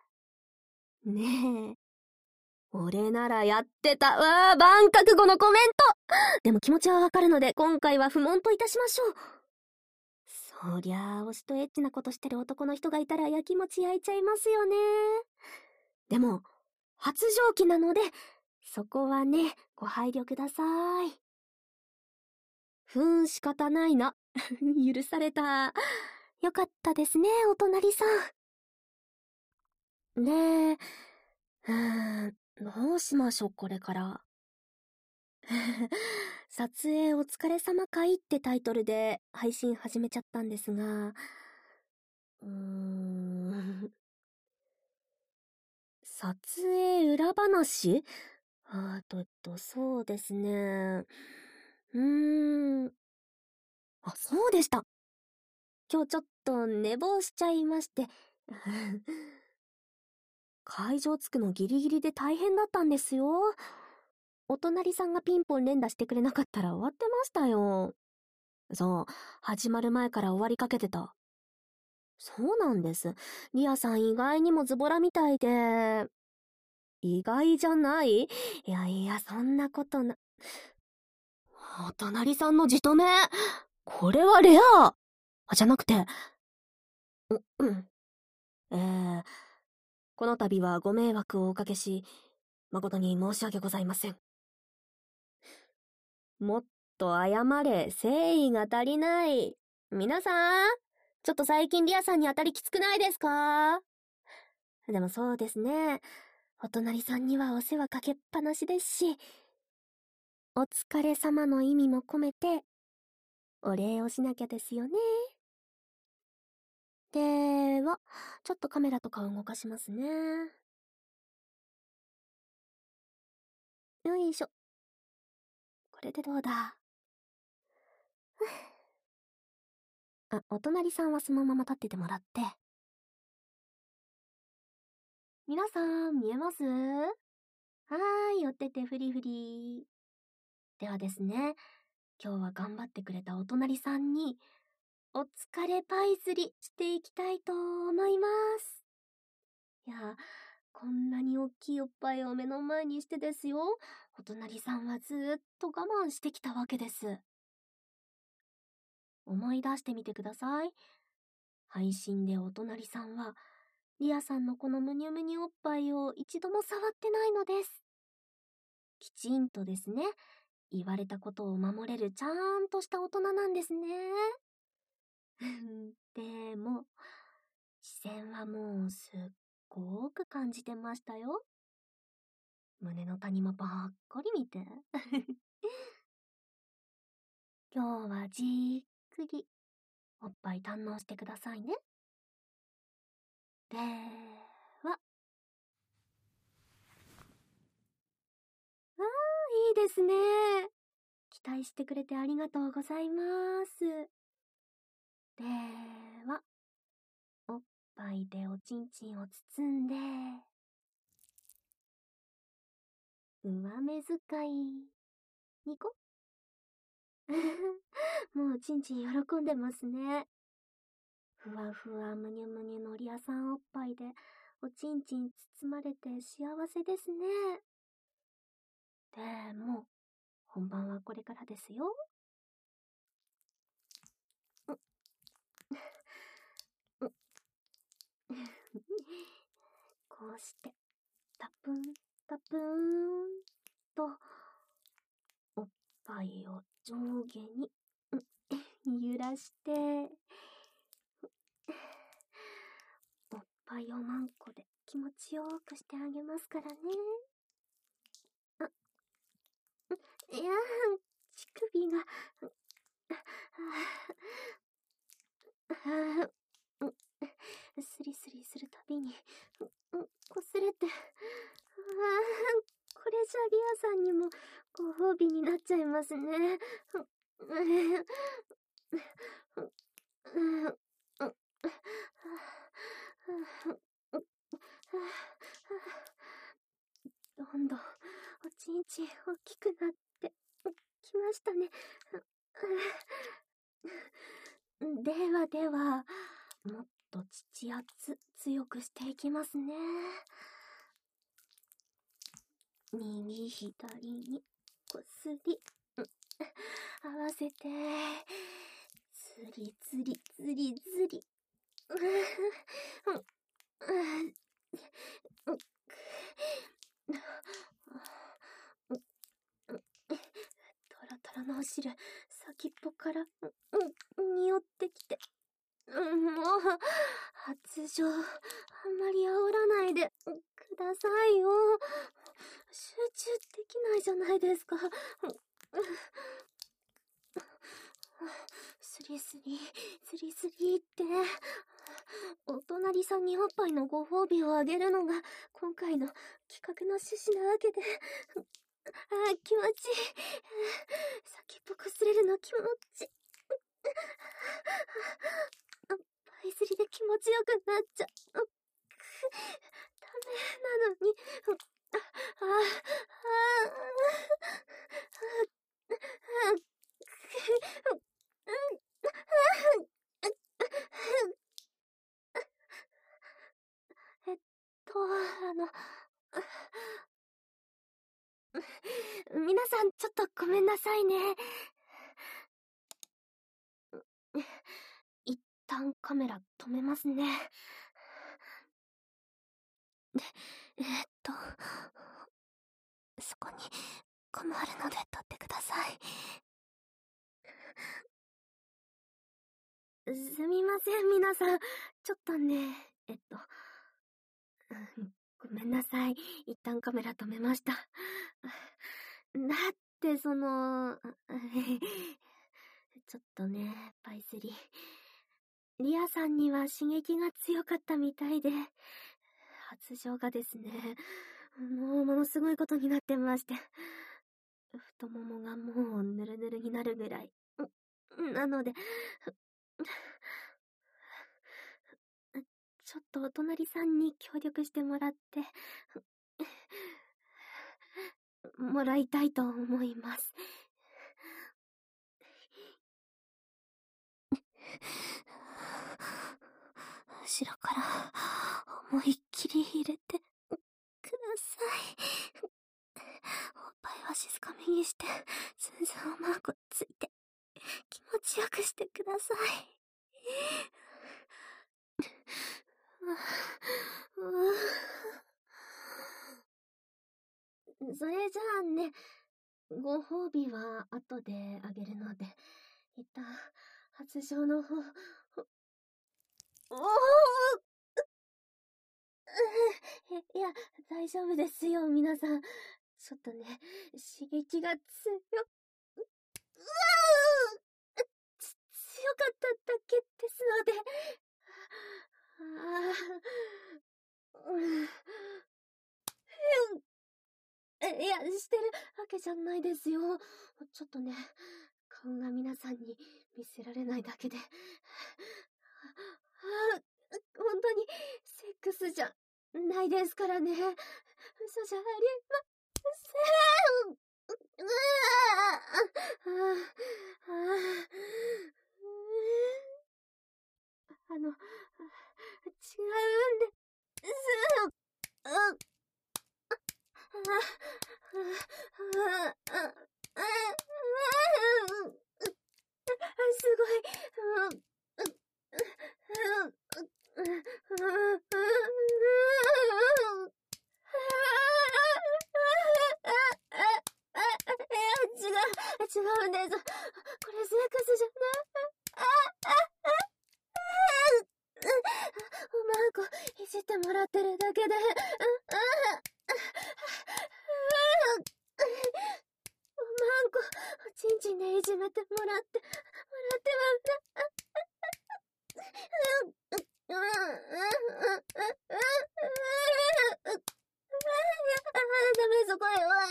ねえ。俺ならやってた。万覚悟のコメント。でも気持ちはわかるので、今回は不問といたしましょう。そりゃあ、推しとエッチなことしてる男の人がいたら、やきもち焼いちゃいますよね。でも、発情期なので、そこはね、ご配慮ください。仕方ないな。許された。 よかったですね、お隣さん。で、どうしましょう、これから。撮影お疲れ様会ってタイトルで配信始めちゃったんですが、撮影裏話そうですね。そうでした。今日ちょっと寝坊しちゃいまして。会場着くのギリギリで大変だったんですよ。お隣さんがピンポン連打してくれなかったら終わってましたよ。そう、始まる前から終わりかけてた。そうなんです。リアさん意外にもズボラみたいで。意外じゃない？いやいや、そんなことな。お隣さんのじとめ。これはレア。じゃなくて。うん。この度はご迷惑をおかけし、誠に申し訳ございません。もっと謝れ、誠意が足りない。皆さん、ちょっと最近リアさんに当たりきつくないですか？でもそうですね。お隣さんにはお世話かけっぱなしですし、お疲れ様の意味も込めて、お礼をしなきゃですよね。では、ちょっとカメラとか動かしますね。よいしょ。これでどうだ？お隣さんはそのまま立っててもらって。皆さん、見えます？はーい、お手手フリフリ。ではですね、今日は頑張ってくれたお隣さんに、お疲れパイ釣りしていきたいと思います。いや、こんなに大きいおっぱいを目の前にしてですよ、お隣さんはずーっと我慢してきたわけです。思い出してみてください。配信でお隣さんは、リアさんのこのムニュムニュおっぱいを一度も触ってないのです。きちんとですね、言われたことを守れるちゃんとした大人なんですね。でも、視線はもうすっごーく感じてましたよ。胸の谷間ばっかり見て。今日はじっくりおっぱい堪能してくださいね。では。いいですね。期待してくれてありがとうございます。では、おっぱいでおちんちんを包んで、上目遣い、ニコもうちんちん喜んでますね。ふわふわむにゅむにゅのりあさんおっぱいで、おちんちん包まれて幸せですね。でも、本番はこれからですよ。こうして、タプン、タプーンと、おっぱいを上下に、揺らして、おっぱいをまんこで気持ちよくしてあげますからね。いやー、乳首が、スリスリするたびに、こすれて、これじゃリアさんにもご褒美になっちゃいますね。どんどんおちんちん大きくなってきましたね。ではでは、もっと乳圧強くしていきますね。右左にこすり、合わせて、ずりずりずりずり。トロトロのお汁、先っぽから、匂ってきて。 もう、発情、あんまり煽らないでくださいよ。集中できないじゃないですか。スリスリ、スリスリって。お隣さんにおっぱいのご褒美をあげるのが今回の企画の趣旨なわけで。気持ちいい。先っぽこすれるの気持ちいい。パイスリで気持ちよくなっちゃう。ダメなのに。えっと、皆さんちょっとごめんなさいね。一旦カメラ止めますね。で、そこにゴムあるので撮ってください。すみません、皆さん。ちょっとね、ごめんなさい。一旦カメラ止めました。だって、ちょっとね、パイスリ。リアさんには刺激が強かったみたいで、発情がですね、ものすごいことになってまして、太ももがもうヌルヌルになるぐらい。なので、ちょっとお隣さんに協力してもらって、もらいたいと思います。後ろから思いっきり入れてください。おっぱいは静かめにして、ずんずんおまんこついて、気持ちよくしてください。それじゃあね、ご褒美は後であげるので、一旦、発情の方、いや、大丈夫ですよ、皆さん。ちょっとね、刺激が強かっただけですので。いや、してるわけじゃないですよ。ちょっとね、顔が皆さんに見せられないだけで。本当に、セックスじゃないですからね。嘘じゃありません。違うんです。すごい。違うんです。これセックスじゃない。おまんこいじってもらってるだけで。おまんこ、ちんちんでいじめてもらってはダメ、そこへは。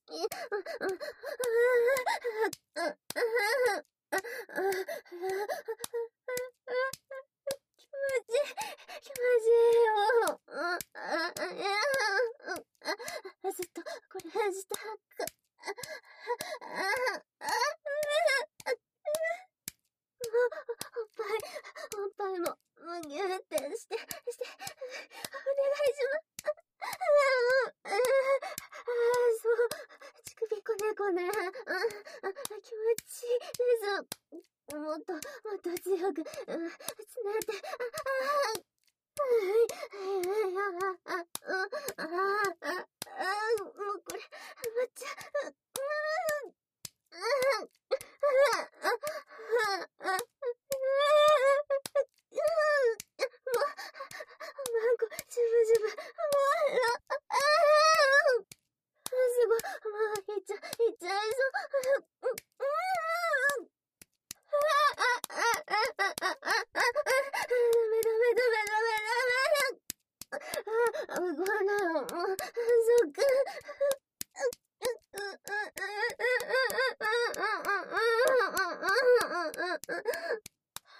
気持ちいいよ。ずっとこれしたく。おっぱいも、ギューってして、お願いします。そう、乳首こねこね。気持ちいいです。もっと強く、つねって、もうこれ、ハマっちゃう。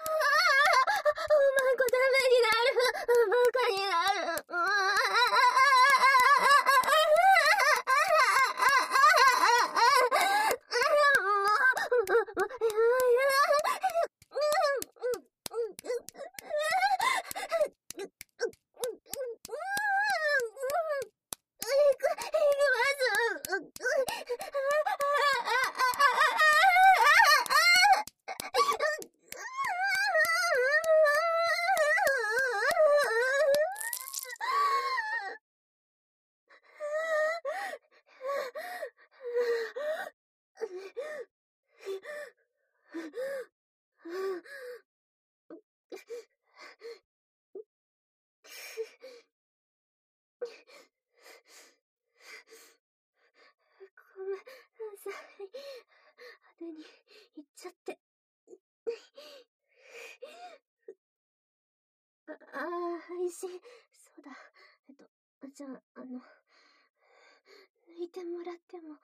まこダメになる。バカになる。ごめんなさい。派手に言っちゃって。配信、そうだ。じゃあ、抜いてもらっても。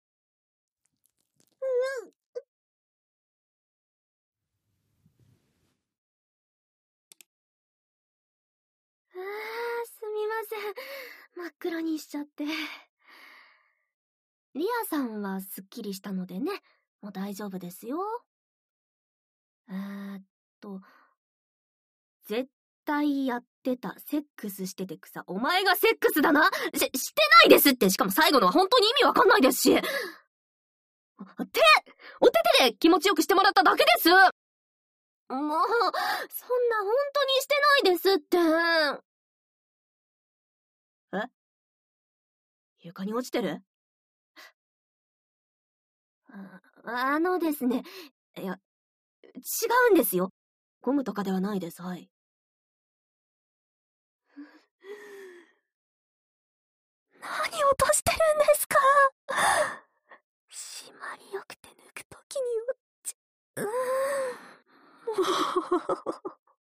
すみません。真っ黒にしちゃって。リアさんはすっきりしたのでね、もう大丈夫ですよ。絶対やってた。セックスしてて草。お前がセックスだな。してないですって。しかも最後のは本当に意味わかんないですし。お手手で気持ちよくしてもらっただけです。もう、そんな本当にしてないですって。床に落ちてる？ですね。いや、違うんですよ。ゴムとかではないです、はい。何落としてるんですか？締まりよくて抜くときに落ち、もう。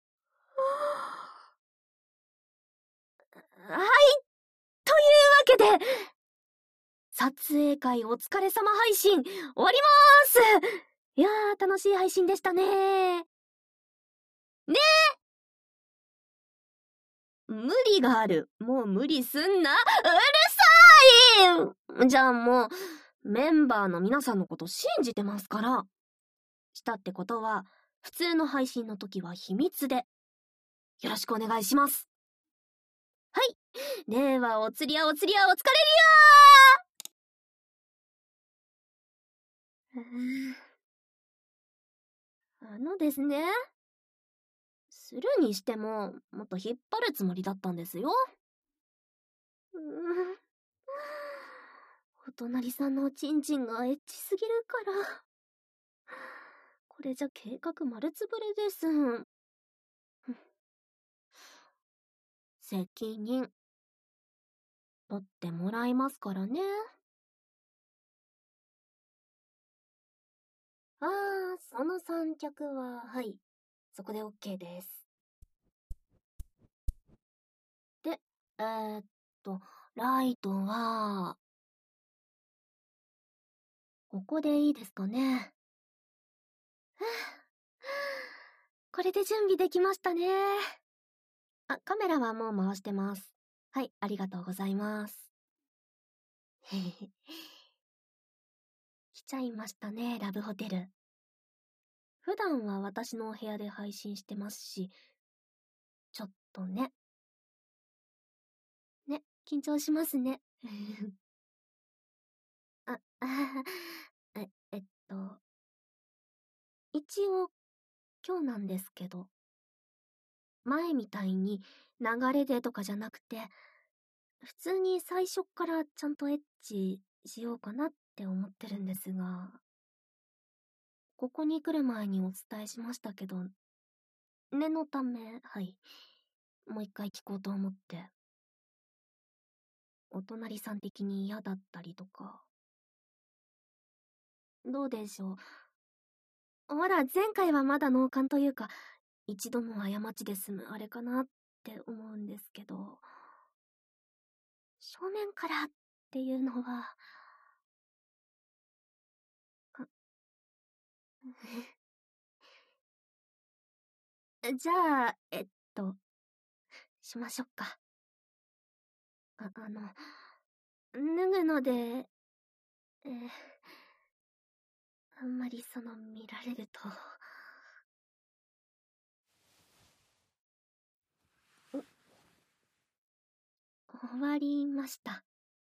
はい。というわけで、撮影会お疲れ様配信、終わりまーす。いやー、楽しい配信でしたね。ねえ。無理がある。もう無理すんな。うるさい。じゃあもう、メンバーの皆さんのこと信じてますから。したってことは、普通の配信の時は秘密で、よろしくお願いします。はい。では、お釣りやお疲れりですね。するにしても、もっと引っ張るつもりだったんですよ。お隣さんのおちんちんがエッチすぎるから。これじゃ計画丸つぶれです。責任、取ってもらいますからね。その三脚は、はい。そこで OK です。で、ライトは、ここでいいですかね。これで準備できましたね。カメラはもう回してます。はい、ありがとうございます。へへへ。来ちゃいましたね、ラブホテル。普段は私のお部屋で配信してますし、ちょっとね。ね、緊張しますね。あ、え、えっと、一応、今日なんですけど、前みたいに流れでとかじゃなくて、普通に最初っからちゃんとエッチしようかなって思ってるんですが、ここに来る前にお伝えしましたけど、念のため、はい、もう一回聞こうと思って。お隣さん的に嫌だったりとか。どうでしょう。ほら、前回はまだ脳幹というか、一度の過ちで済むあれかなって思うんですけど、正面からっていうのは、 じゃあ、しましょっか。脱ぐので、あんまり見られると。終わりました。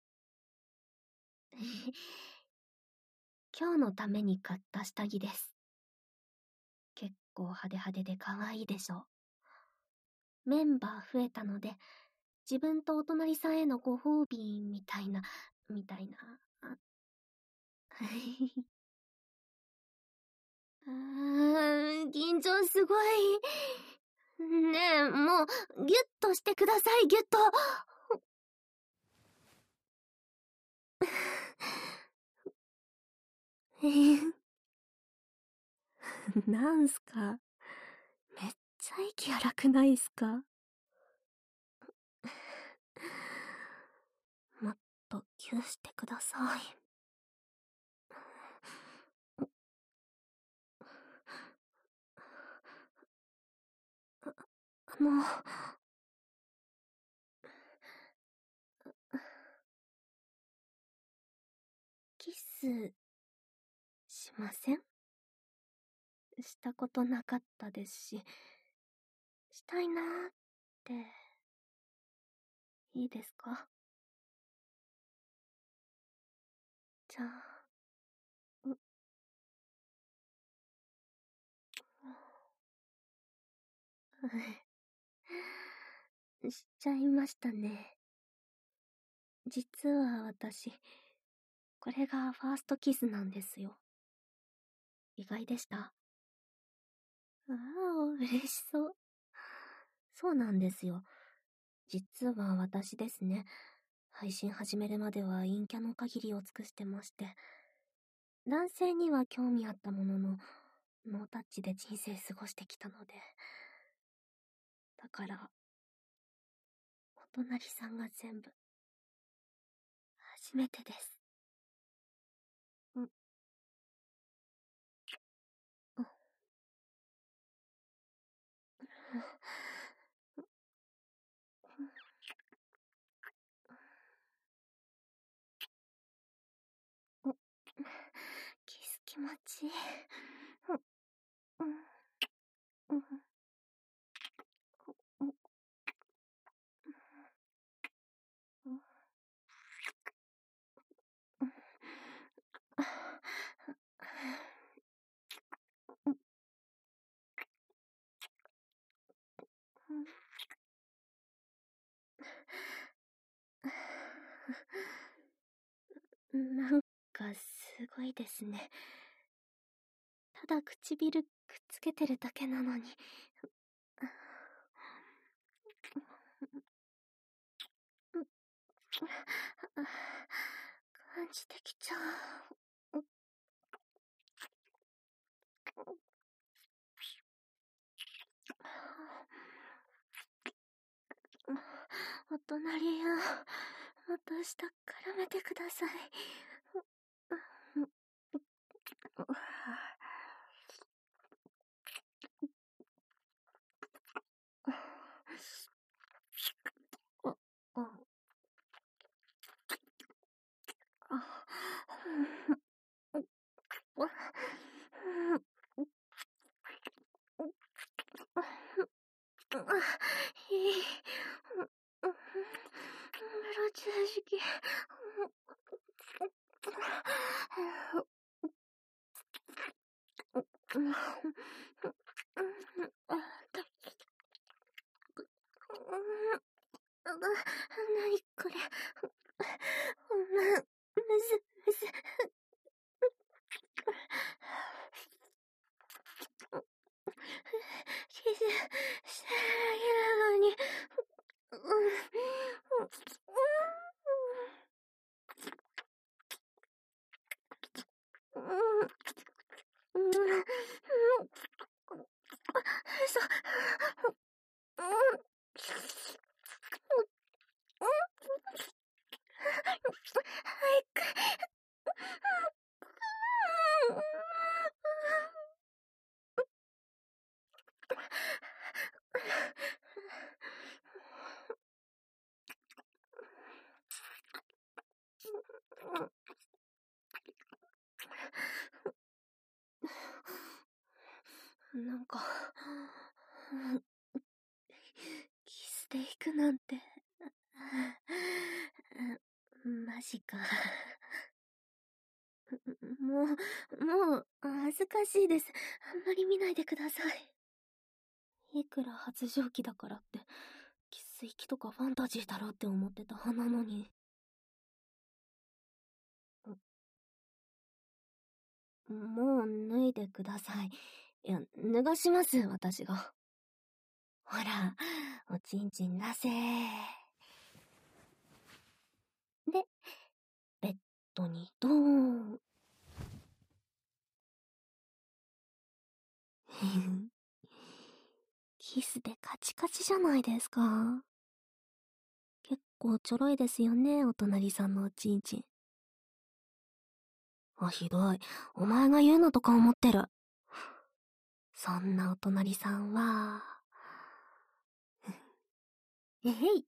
今日のために買った下着です。結構派手派手で可愛いでしょ。メンバー増えたので、自分とお隣さんへのご褒美みたいな。緊張すごい。ねえ、もう、ギュッとしてください、ギュッと。なんすか？めっちゃ息荒くないっすか？もっとギュしてください。あの、キス、しません？したことなかったですし、したいなーって、いいですか？じゃあ、しちゃいましたね。実は私、これがファーストキスなんですよ。意外でした？ああ、嬉しそう。そうなんですよ。実は私ですね、配信始めるまでは陰キャの限りを尽くしてまして、男性には興味あったものの、ノータッチで人生過ごしてきたので、だから、お隣さんが全部、初めてです。キス気持ちいい。なんかすごいですね。ただ唇くっつけてるだけなのに。感じてきちゃう。お隣や、もっと下絡めてください。いい。ブロチャ式。なにこれ。むず、むず。キスしてあげるのに。嘘。早く。 キスで行くなんて。マジか。もう、恥ずかしいです。あんまり見ないでください。いくら発情期だからって、キス息とかファンタジーだろうって思ってた派なのに。もう脱いでください。いや、脱がします、私が。ほら、おちんちん出せ。で、ベッドにドーン。キスでカチカチじゃないですか。結構ちょろいですよね、お隣さんのおちんちん。あ、ひどい。お前が言うのとか思ってる。そんなお隣さんは、えへい。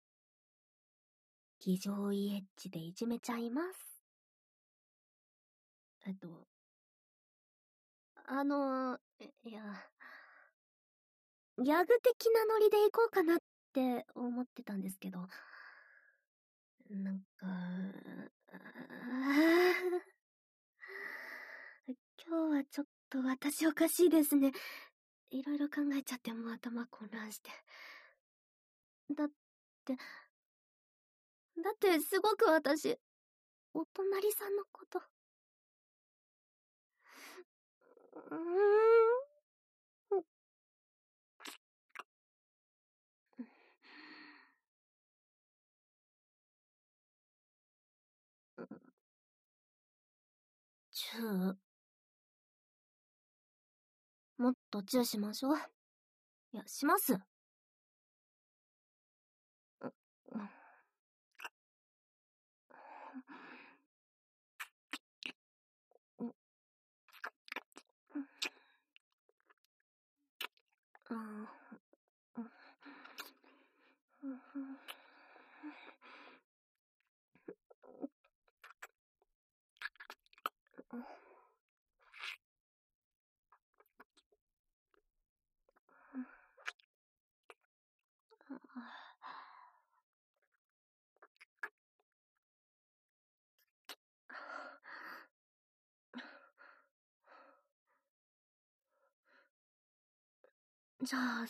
気上位エッジでいじめちゃいます。いや、ギャグ的なノリで行こうかなって思ってたんですけど、なんか、今日はちょっと私おかしいですね。いろいろ考えちゃってもう頭混乱して。だってすごく私、お隣さんのこと。チュー。もっとチューしましょう。いや、します。じゃあ、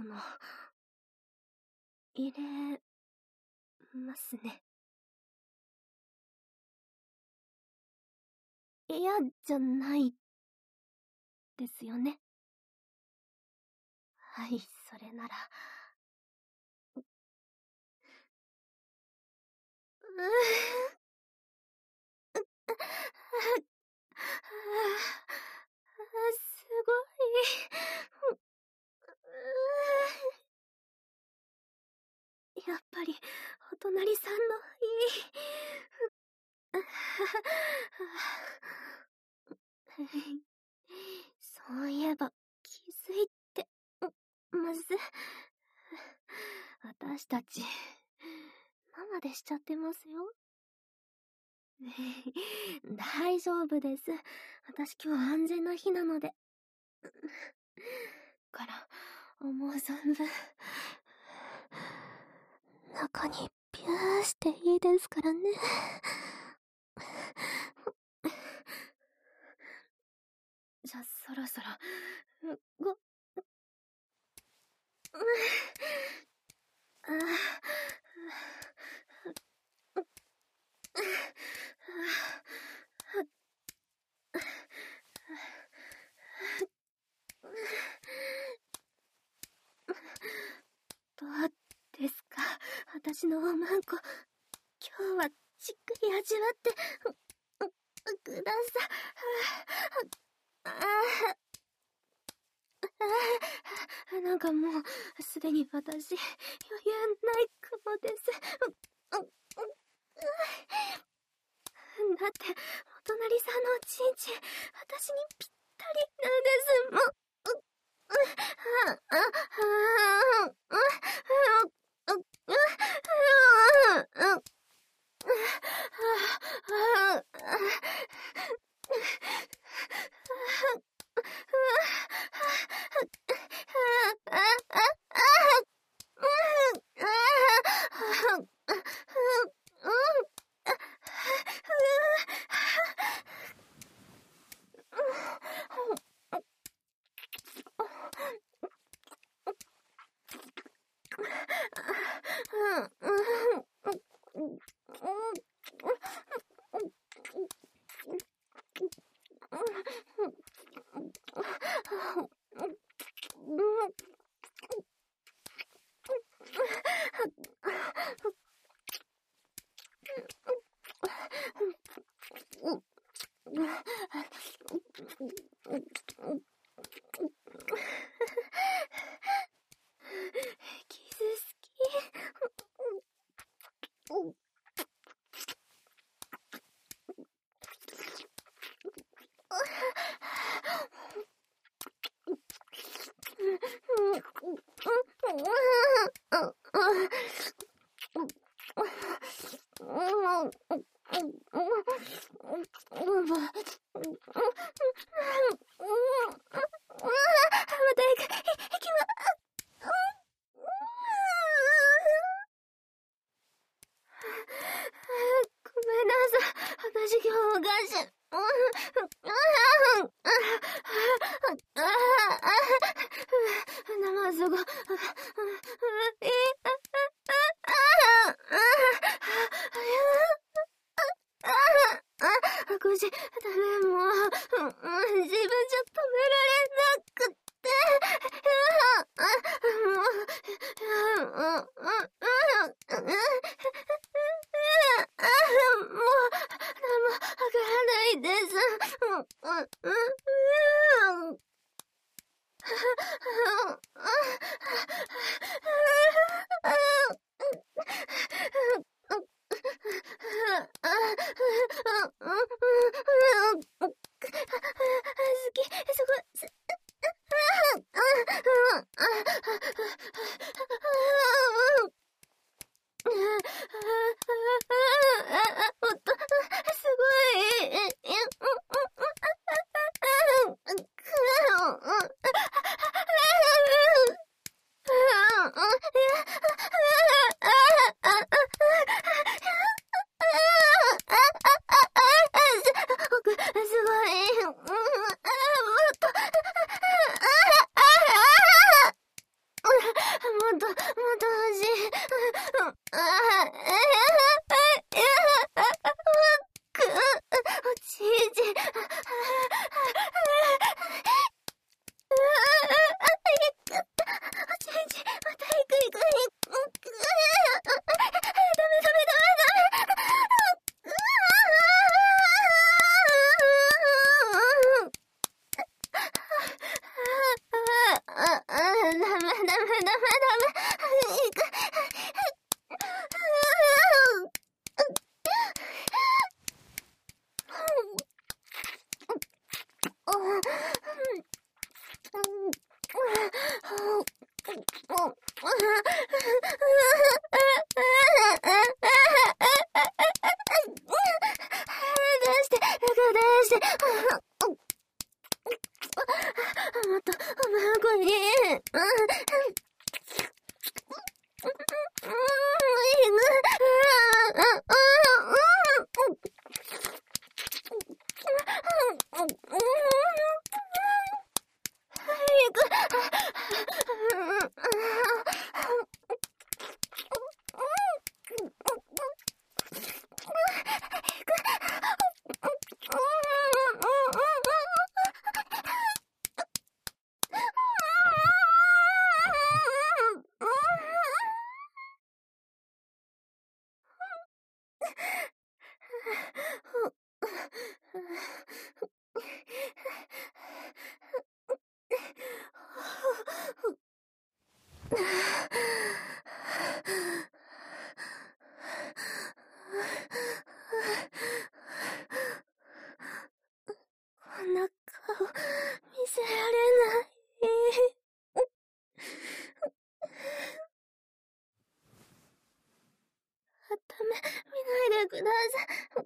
入れますね。嫌じゃないですよね。はい、それなら。すごい。やっぱり、お隣さんのそういえば、気づいて、まず、私たち、生でしちゃってますよ。大丈夫です。私今日安全な日なので。から、思う存分、中にピューしていいですからね。じゃあそろそろ、どうですか、私のおまんこ。今日はじっくり味わって、くださ。なんかもう、すでに私、余裕ないかもです。だって、お隣さんのおちんちん、私にぴったりなんですもん。 めんなさい。私今日おかしい。生すご。腰、ダメ、もう、自分じゃ止められなくて、もう、何もわからないです。すごい。すごい。すごい。もっと、もっと欲しい。おちいち。おちいち、また行く。ダメ。もっと、これ、こんな顔見せられない。ダメ、見ないでください。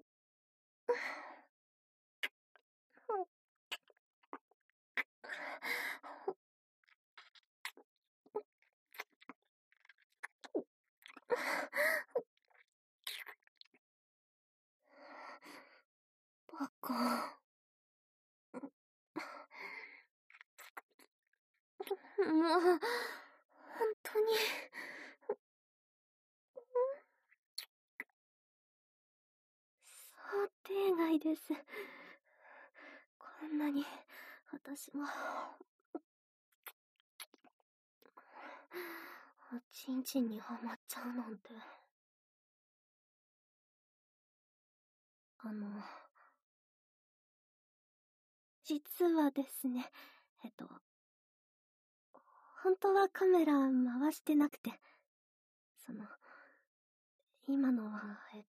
バカ。もう、本当に。想定外です。こんなに、私も。おちんちんにはまっちゃうなんて。実はですね、本当はカメラ回してなくて、今のは、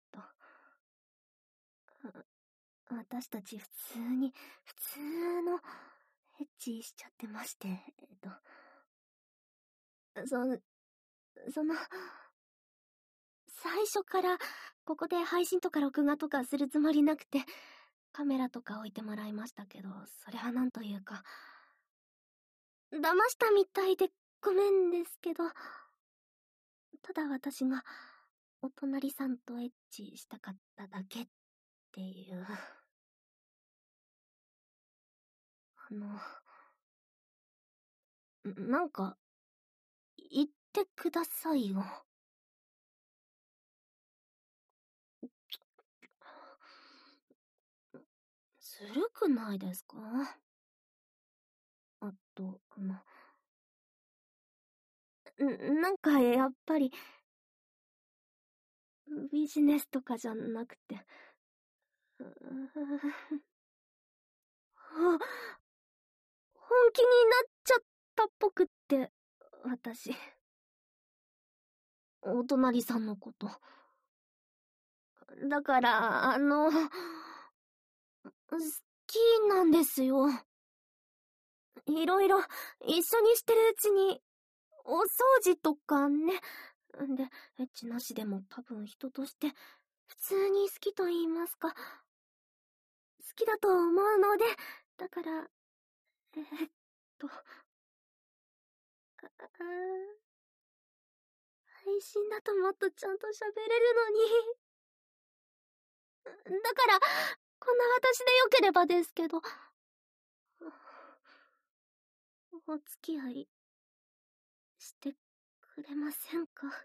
私たち普通のエッチしちゃってまして、 その、最初からここで配信とか録画とかするつもりなくて、カメラとか置いてもらいましたけど、それはなんというか、騙したみたいでごめんですけど、ただ私がお隣さんとエッチしたかっただけっていう。なんか、言ってくださいよ。ずるくないですか？あと、なんかやっぱり、ビジネスとかじゃなくて、本気になっちゃったっぽくって、私。お隣さんのこと。だから、好きなんですよ。いろいろ一緒にしてるうちに、お掃除とかね。で、エッチなしでも多分人として普通に好きと言いますか。好きだと思うので、だから、と、配信だともっとちゃんと喋れるのに。だから、こんな私でよければですけど。お付き合いしてくれませんか？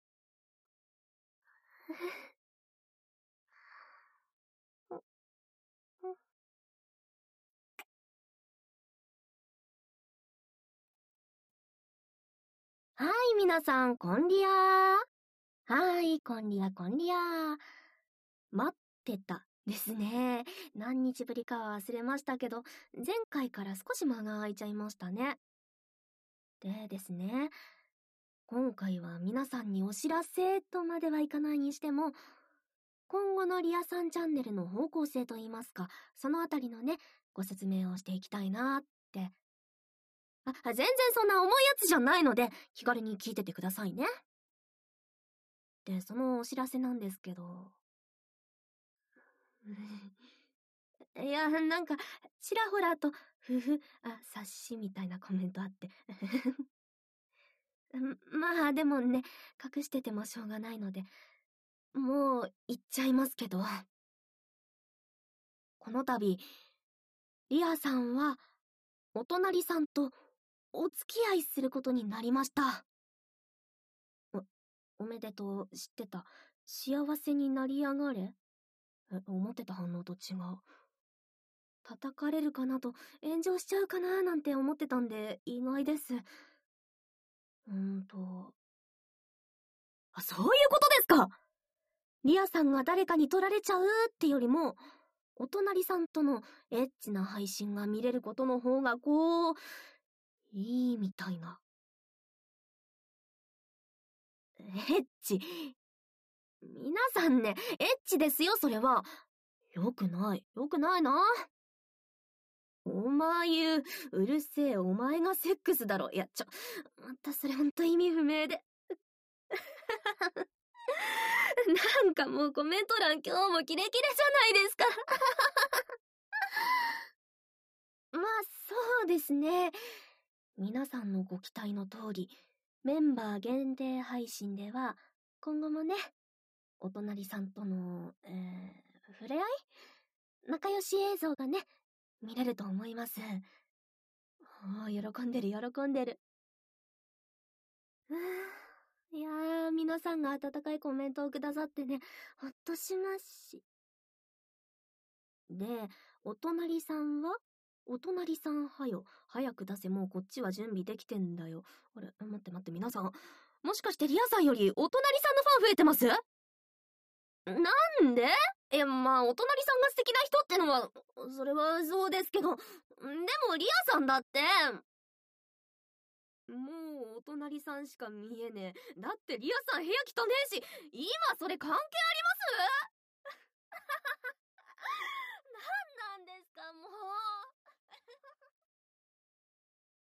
はい、皆さん、こんりやー。はい、こんりや、こんりやー。待ってたですね。何日ぶりかは忘れましたけど、前回から少し間が空いちゃいましたね。でですね、今回は皆さんにお知らせとまではいかないにしても、今後のリアさんチャンネルの方向性といいますか、そのあたりのね、ご説明をしていきたいなーって。全然そんな重いやつじゃないので、気軽に聞いててくださいね。で、そのお知らせなんですけど。いや、なんか、ちらほらと、察しみたいなコメントあって。まあ、でもね、隠しててもしょうがないので、もう言っちゃいますけど。この度、リアさんは、お隣さんとお付き合いすることになりました。おめでとう、知ってた。幸せになりやがれ。思ってた反応と違う。叩かれるかなと、炎上しちゃうかななんて思ってたんで、意外です。そういうことですか！リアさんが誰かに取られちゃうってよりも、お隣さんとのエッチな配信が見れることの方がいいみたいな。エッチ。皆さんね、エッチですよ、それは。よくない。よくないな。お前うるせえ、お前がセックスだろ。いや、またそれほんと意味不明で。なんかもうコメント欄今日もキレキレじゃないですか。まあ、そうですね。皆さんのご期待の通り、メンバー限定配信では、今後もね、お隣さんとの、触れ合い仲良し映像がね、見れると思います。喜んでる、喜んでる。いやー、皆さんが温かいコメントをくださってね、ほっとしますし。で、お隣さんはお隣さんはよ。早く出せ、もうこっちは準備できてんだよ。あれ、待って待って、皆さん。もしかしてリアさんよりお隣さんのファン増えてます？なんで？まあ、お隣さんが素敵な人ってのは、それはそうですけど、でもリアさんだって、もうお隣さんしか見えねえ。だってリアさん部屋汚ねえし、今それ関係あります？